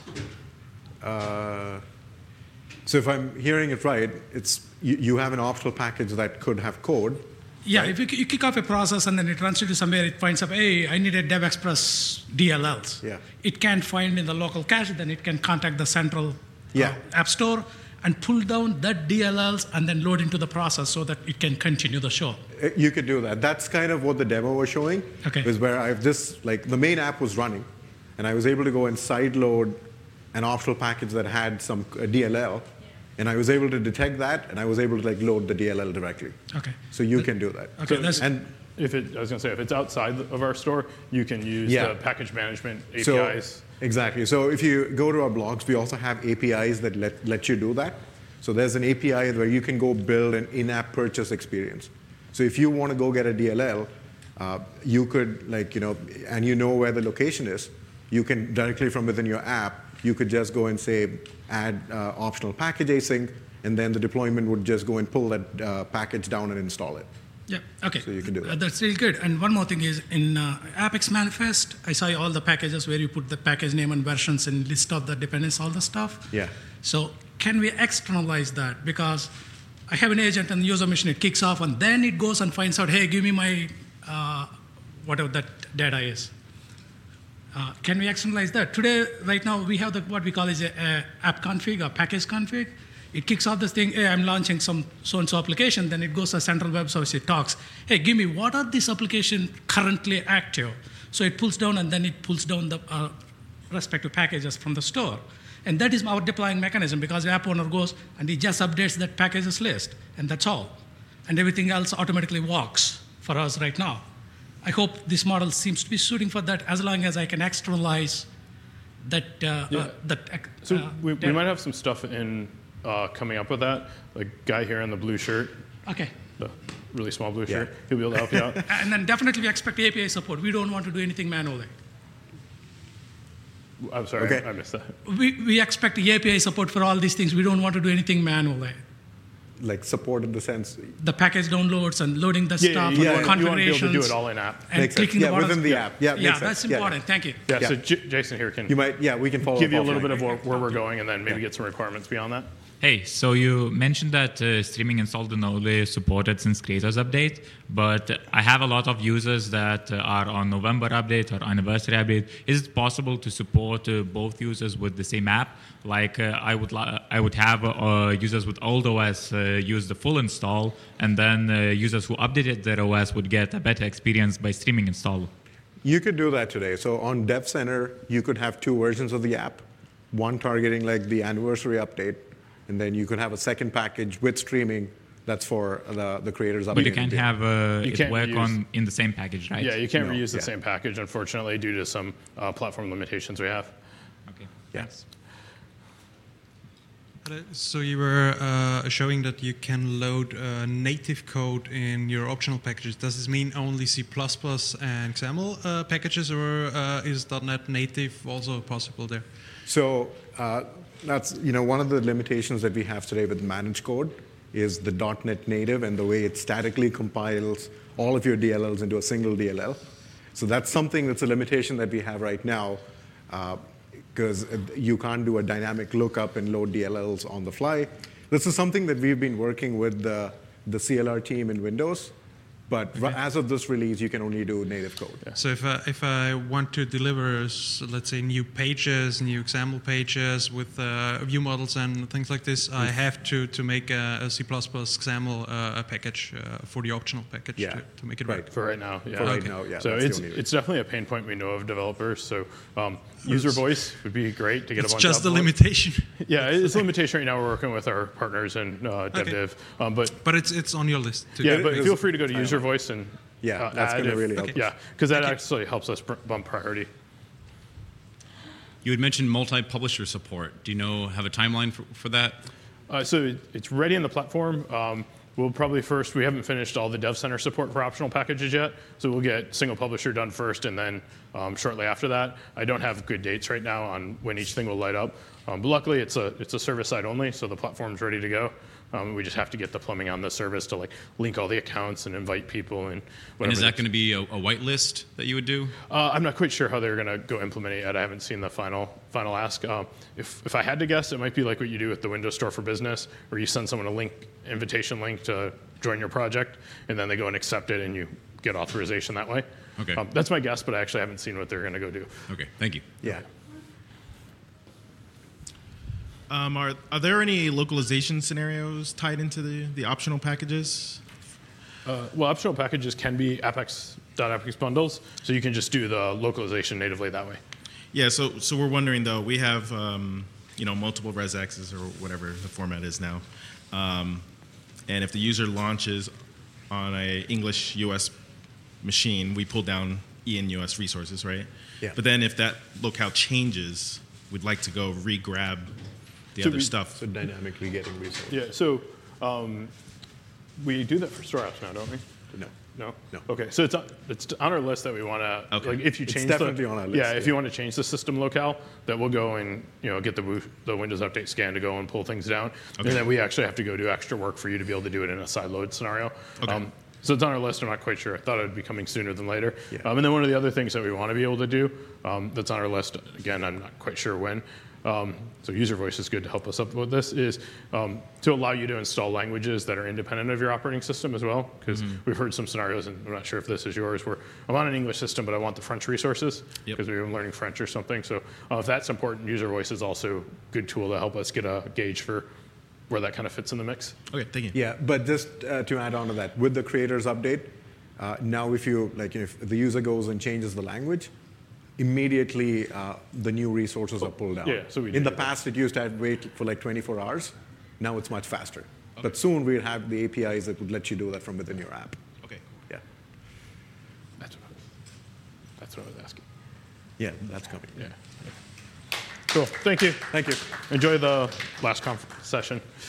So if I'm hearing it right, it's you have an optional package that could have code. Yeah, right? if you kick off a process and then it runs into somewhere, it finds up, hey, I need a DevExpress DLLs. Yeah. It can't find in the local cache, then it can contact the central Yeah. app store and pull down that DLLs and then load into the process so that it can continue the show. You could do that. That's kind of what the demo was showing. Okay. Was where I've just, like, the main app was running, and I was able to go and side load an optional package that had some DLL, and I was able to detect that, and I was able to, like, load the DLL directly. Okay. So you can do that. Okay, And I was going to say, if it's outside of our store, you can use Yeah. the package management APIs. So, exactly. So if you go to our blogs, we also have APIs that let you do that. So there's an API where you can go build an in-app purchase experience. So if you want to go get a DLL, you could, like, and you know where the location is, you can directly from within your app, you could just go and say, add optional package async, and then the deployment would just go and pull that package down and install it. Yeah, okay. So you can do that. That's really good. And one more thing is in Apex Manifest, I saw all the packages where you put the package name and versions and list of the dependencies, all the stuff. Yeah. So can we externalize that? Because I have an agent on the user machine, it kicks off, and then it goes and finds out, hey, give me my whatever that data is. Can we externalize that? Today, right now, we have what we call is a app config or package config. It kicks off this thing, hey, I'm launching some so-and-so application, then it goes to central web service, it talks, hey, give me what are these applications currently active? So it pulls down, and then it pulls down the respective packages from the store. And that is our deploying mechanism, because the app owner goes and he just updates that packages list, and that's all. And everything else automatically walks for us right now. I hope this model seems to be suiting for that, as long as I can externalize that. So we might have some stuff in coming up with that. The guy here in the blue shirt, Okay. the really small blue shirt, he'll be able to help you out. And then definitely we expect API support. We don't want to do anything manually. I'm sorry, Okay. I missed that. We expect the API support for all these things. We don't want to do anything manually. Like support in the sense. The package downloads and loading the stuff and you want to be able configurations. to do it all in app. And Makes sense. clicking Yeah, the buttons. within the app. Yeah, makes sense. That's Yeah, important. Thank you. Yeah, Yeah. so Jason here can You might, we can follow give you a up little offline. bit of where we're going and then maybe get some requirements beyond that. Hey, so you mentioned that streaming installed and only supported since Creators Update, but I have a lot of users that are on November update or anniversary update. Is it possible to support both users with the same app? Like I would have users with old OS use the full install, and then users who updated their OS would get a better experience by streaming install. You could do that today. So on Dev Center, you could have two versions of the app, one targeting like the anniversary update, and then you could have a second package with streaming that's for the creators update. But you can't have You it can't work reuse- in the same package, right? Yeah, you can't No, reuse the yeah. same package, unfortunately, due to some platform limitations we have. Okay. Yes. So you were showing that you can load native code in your optional packages. Does this mean only C++ and XAML packages, or is .NET native also possible there? So that's one of the limitations that we have today with managed code is the .NET native and the way it statically compiles all of your DLLs into a single DLL. So that's something that's a limitation that we have right now, because you can't do a dynamic lookup and load DLLs on the fly. This is something that we've been working with the CLR team in Windows, But as of this release, you can only do native code. So if I want to deliver, let's say, new pages, new XAML pages with view models and things like this, I have to make a C++ XAML package for the optional package to make it work. For right now, yeah. For right now, yeah. So that's it's definitely a pain point we know of developers. So user voice would be great to get a bunch. It's just of the limitation. Yeah, it's a limitation right now. We're working with our partners in DevDiv, but it's on your list too. Yeah, but feel free to go to user voice and that's going to really help. Yeah, because that actually helps us bump priority. You had mentioned multi-publisher support. Do you have a timeline for that? So it's ready in the platform. We'll probably we haven't finished all the Dev Center support for optional packages yet, so we'll get single publisher done first, and then shortly after that. I don't have good dates right now on when each thing will light up, but luckily it's a service side only, so the platform's ready to go. We just have to get the plumbing on the service to link all the accounts and invite people and whatever. And is that going to be a whitelist that you would do? I'm not quite sure how they're going to go implement it yet. I haven't seen the final ask. If I had to guess, it might be like what you do with the Windows Store for Business, where you send someone a invitation link to join your project, and then they go and accept it, and you get authorization that way. Okay. That's my guess, but I actually haven't seen what they're going to go do. Okay, thank you. Yeah. Are there any localization scenarios tied into the optional packages? Well, optional packages can be Apex.Apex bundles, so you can just do the localization natively that way. Yeah, so we're wondering, though, we have multiple resexes or whatever the format is now. And if the user launches on a English US machine, we pull down EN US resources, right? Yeah. But then if that locale changes, we'd like to go re-grab the other stuff. So dynamically getting resources. Yeah, so we do that for Storehouse now, don't we? No. Okay, so it's on our list that we want to. Okay. If you change definitely on our list, if you want to change the system locale, that we'll go and get the Windows Update scan to go and pull things down, and then we actually have to go do extra work for you to be able to do it in a side load scenario. Okay. So it's on our list. I'm not quite sure. I thought it would be coming sooner than later. Yeah. And then one of the other things that we want to be able to do that's on our list, again, I'm not quite sure when. So user voice is good to help us up with this, is to allow you to install languages that are independent of your operating system as well, because we've heard some scenarios, and I'm not sure if this is yours, where I'm on an English system, but I want the French resources because we've been learning French or something. So if that's important, user voice is also a good tool to help us get a gauge for where that kind of fits in the mix. Okay, thank you. Yeah, but just to add on to that, with the creators update, now if the user goes and changes the language, immediately the new resources are pulled out. Yeah, so we do in the that. past, it used to wait for 24 hours. Now it's much faster. Okay. But soon we'll have the APIs that would let you do that from within your app. Okay. Yeah. That's what I was asking. Yeah, that's coming. Yeah. Cool. Thank you. Thank you. Enjoy the last session.